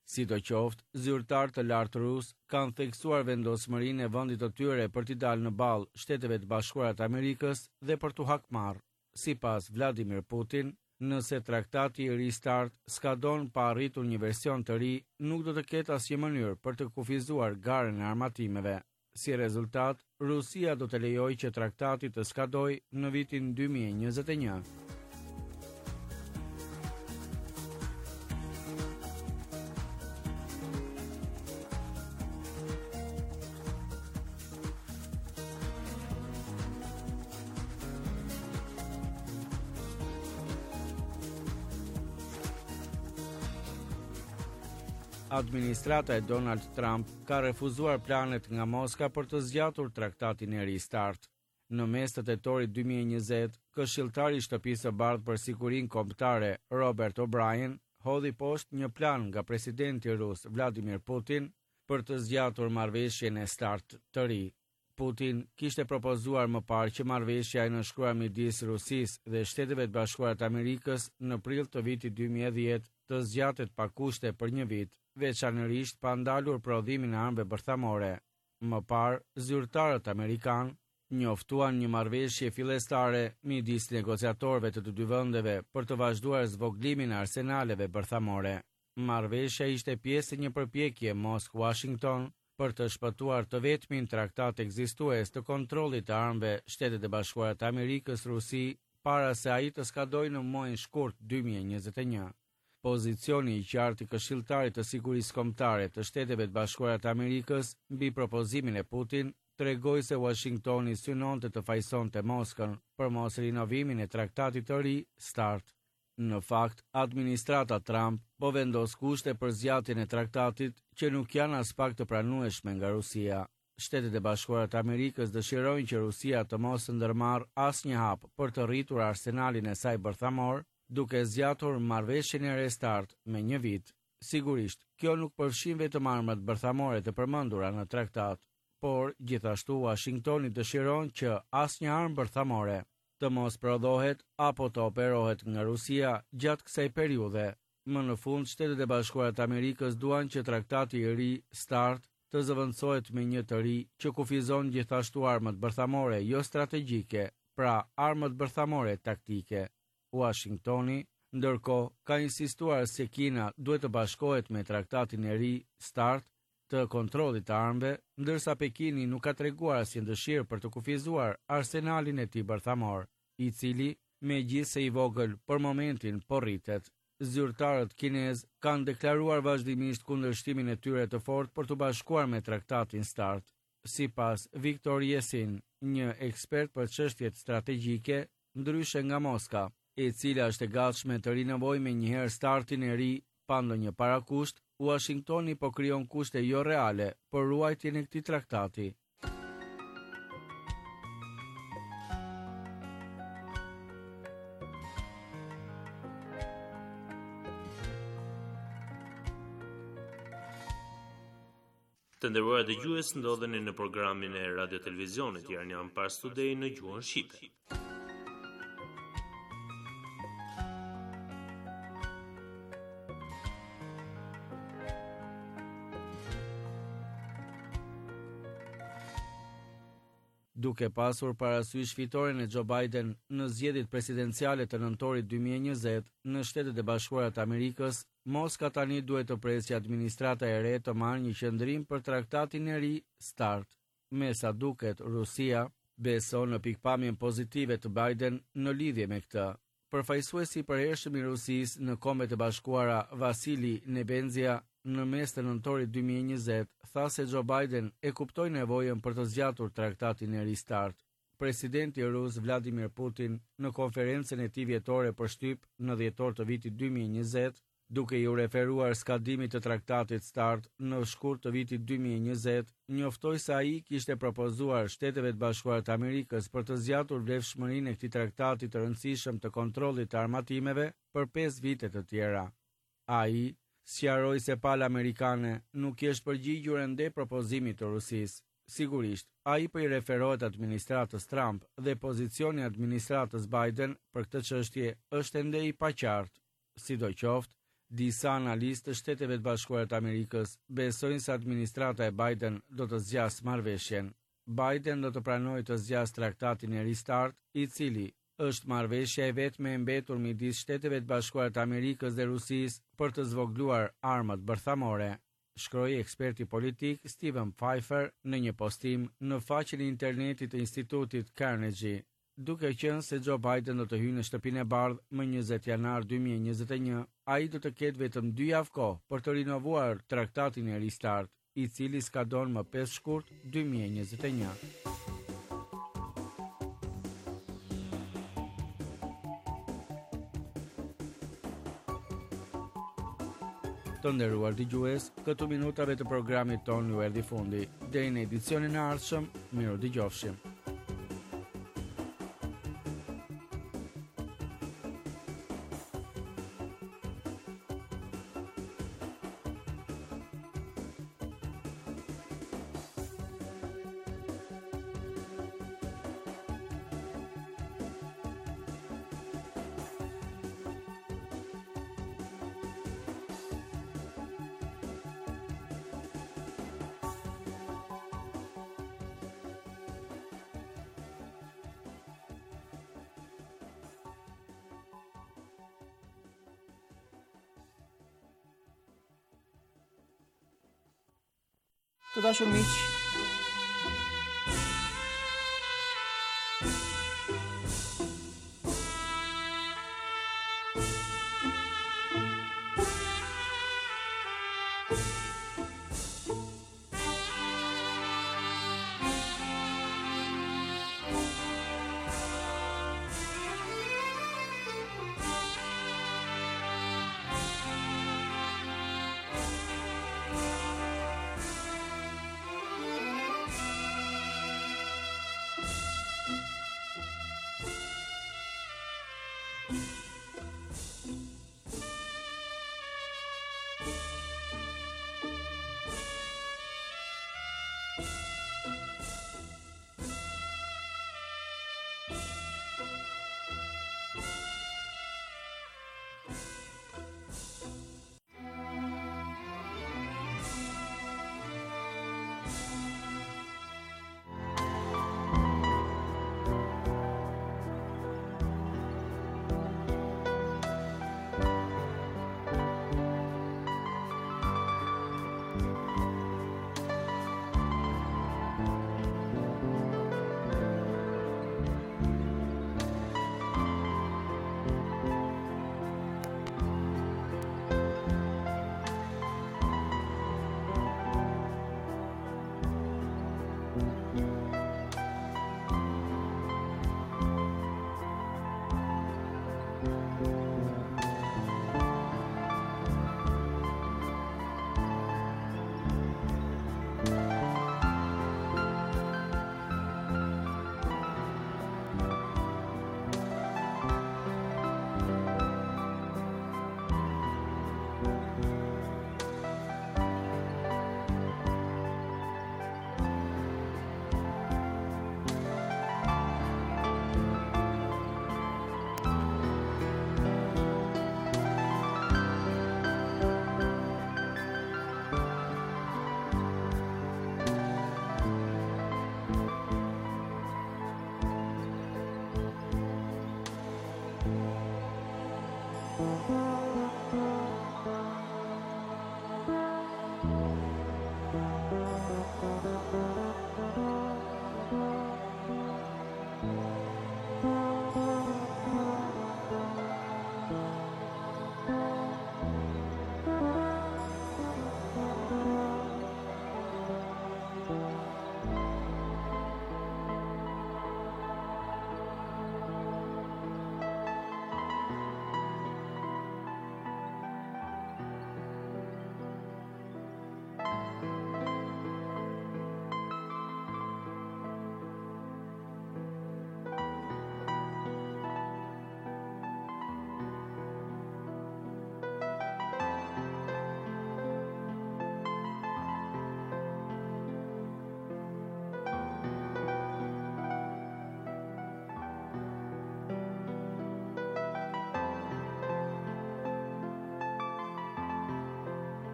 Sidoqoftë, zyrtarë të lartë rusë kanë theksuar vendosmërinë e vendit të tyre për t'i dalë në ballë Shteteve të Bashkuara të Amerikës dhe për t'u hakmarrë. Sipas Vladimir Putin, nëse traktati i ri START skadon pa arritur një version të ri, nuk do të ketë asnjë mënyrë për të kufizuar garën e armatimeve. Si rezultat, Rusia do të lejojë që traktati të skadojë në vitin dy mijë e njëzet e një. Administrata e Donald Trump ka refuzuar planet nga Moska për të zgjatur traktatin e ri START. Në mes të tetorit dy mijë e njëzet, këshilltari i Shtëpisë së Bardhë për Sigurinë Kombëtare Robert O'Brien hodhi poshtë një plan nga presidenti rus Vladimir Putin për të zgjatur marrëveshjen e START të ri. Putin kishte propozuar më parë që marrëveshja e nënshkruar midis Rusisë dhe Shteteve të Bashkuara të Amerikës në prill të vitit dy mijë e dhjetë të zgjatet pa kushte për një vit, veçanërisht pa ndalur prodhimin e armëve bërthamore. Më parë, zyrtarët amerikanë njoftuan një marrëveshje fillestare midis negociatorëve të të dy vendeve për të vazhduar zvoglimin e arsenaleve bërthamore. Marrëveshja ishte pjesë e një përpjekje Moskë-Washington për të shpëtuar të vetmin traktat ekzistues të kontrollit të armëve Shtetet e Bashkuara të Amerikës Rusi para se ai të skadojë në muajin shkurt dy mijë e njëzet e një. Pozicioni i qartë i Këshilltarit të Sigurisë Kombëtare të Shteteve të Bashkuara të Amerikës mbi propozimin e Putin tregoi se Washingtoni synonte të fajsonte Moskën për mos rinovimin e traktatit të ri START. Në fakt, administrata Trump po vendos kushte për zgjatjen e traktatit që nuk janë as pak të pranueshme nga Rusia. Shtetet e Bashkuara të Amerikës dëshirojnë që Rusia të mos ndërmarrë asnjë hap për të rritur arsenalin e saj bërthamor, duke zgjatur marrëveshjen e re START me një vit. Sigurisht, kjo nuk përfshin vetëm armët bërthamore të përmendura në traktat, por gjithashtu Washingtoni dëshiron që asnjë armë bërthamore të mos prodhohet apo të operohet nga Rusia gjatë kësaj periudhe. Më në fund, Shtetet e Bashkuara të Amerikës duan që traktati i ri START të zëvendësohet me një të ri që kufizon gjithashtu armët bërthamore jo strategjike, pra armët bërthamore taktike. Washingtoni, ndërkohë, ka insistuar se Kina duhet të bashkohet me traktatin e ri START të kontrollit të armëve, ndërsa Pekini nuk ka treguar asnjë dëshirë për të kufizuar arsenalin e tij bërthamor, i cili, megjithëse i vogël, për momentin po rritet. Zyrtarët kinez kanë deklaruar vazhdimisht kundërshtimin e tyre të fortë për të bashkuar me traktatin START. Sipas Viktor Yesin, një ekspert për çështjet strategjike, ndryshe nga Moska, e cila është e gatshme të rinevojë me njëherë STARTin e ri pa ndonjë parakusht, Washingtoni po krijon kushte jo reale për ruajtjen e këtij traktati. Të nderuar dëgjues, ndodheni në programin e Radio Televizionit Iranian Pars Today në gjuhën shqipe. Duke pasur parasysh fitoren e Joe Biden në zgjedhjet presidenciale të nëntorit dy mijë e njëzet në Shtetet e Bashkuara të Amerikës, Moska tani duhet të presë që administrata e re të marrë një qëndrim për traktatin e ri START. Me sa duket, Rusia beson në pikpamjen pozitive të Biden në lidhje me këtë. Përfaqësuesi i përhershëm i Rusisë në Kombet e Bashkuara, Vasili Nebenzia, në mes të nëntorit dy mijë e njëzet, tha se Joe Biden e kuptoi nevojën për të zgjatur traktatin e ri START. Presidenti rus Vladimir Putin, në konferencën e tij vjetore për shtyp në dhjetor të vitit dy mijë e njëzet, duke i u referuar skadimit të traktatit START në shkurt të vitit dy mijë e njëzet, njoftoi se ai kishte propozuar Shteteve të Bashkuara të Amerikës për të zgjatur vlefshmërinë e këtij traktati të rëndësishëm të kontrollit të armatimeve për pesë vite të tjera. Ai sqaroi se pala amerikane nuk i është përgjigjur ende propozimit të Rusisë. Sigurisht, ai po i referohet administratës Trump dhe pozicioni i administratës Biden për këtë çështje është ende i paqartë. Sidoqoftë, Disa analistë të Shteteve të Bashkuara të Amerikës besojnë se administrata e Biden do të zgjasë marrëveshjen. Biden do të pranojë të zgjasë traktatin e Restart, i cili është marrëveshja e vetme e mbetur midis Shteteve të Bashkuara të Amerikës dhe Rusisë për të zvogëluar armat bërthamore, shkroi eksperti politik Stephen Pfeiffer në një postim në faqen e internetit të Institutit Carnegie, duke qenë se Joe Biden do të hyjë në Shtëpinë e Bardhë më njëzet janar dy mijë e njëzet e një, ai do të ketë vetëm dy javë kohë për të rinovuar traktatin e Restart, i cili skadon më pesë shkurt dy mijë e njëzet e një. Të nderuar dëgjues, këtu minutave të programit ton ju erdhi fundi. Deri në edicionin e ardhshëm, miru dëgjofshim. Të dashur miq, Thank you.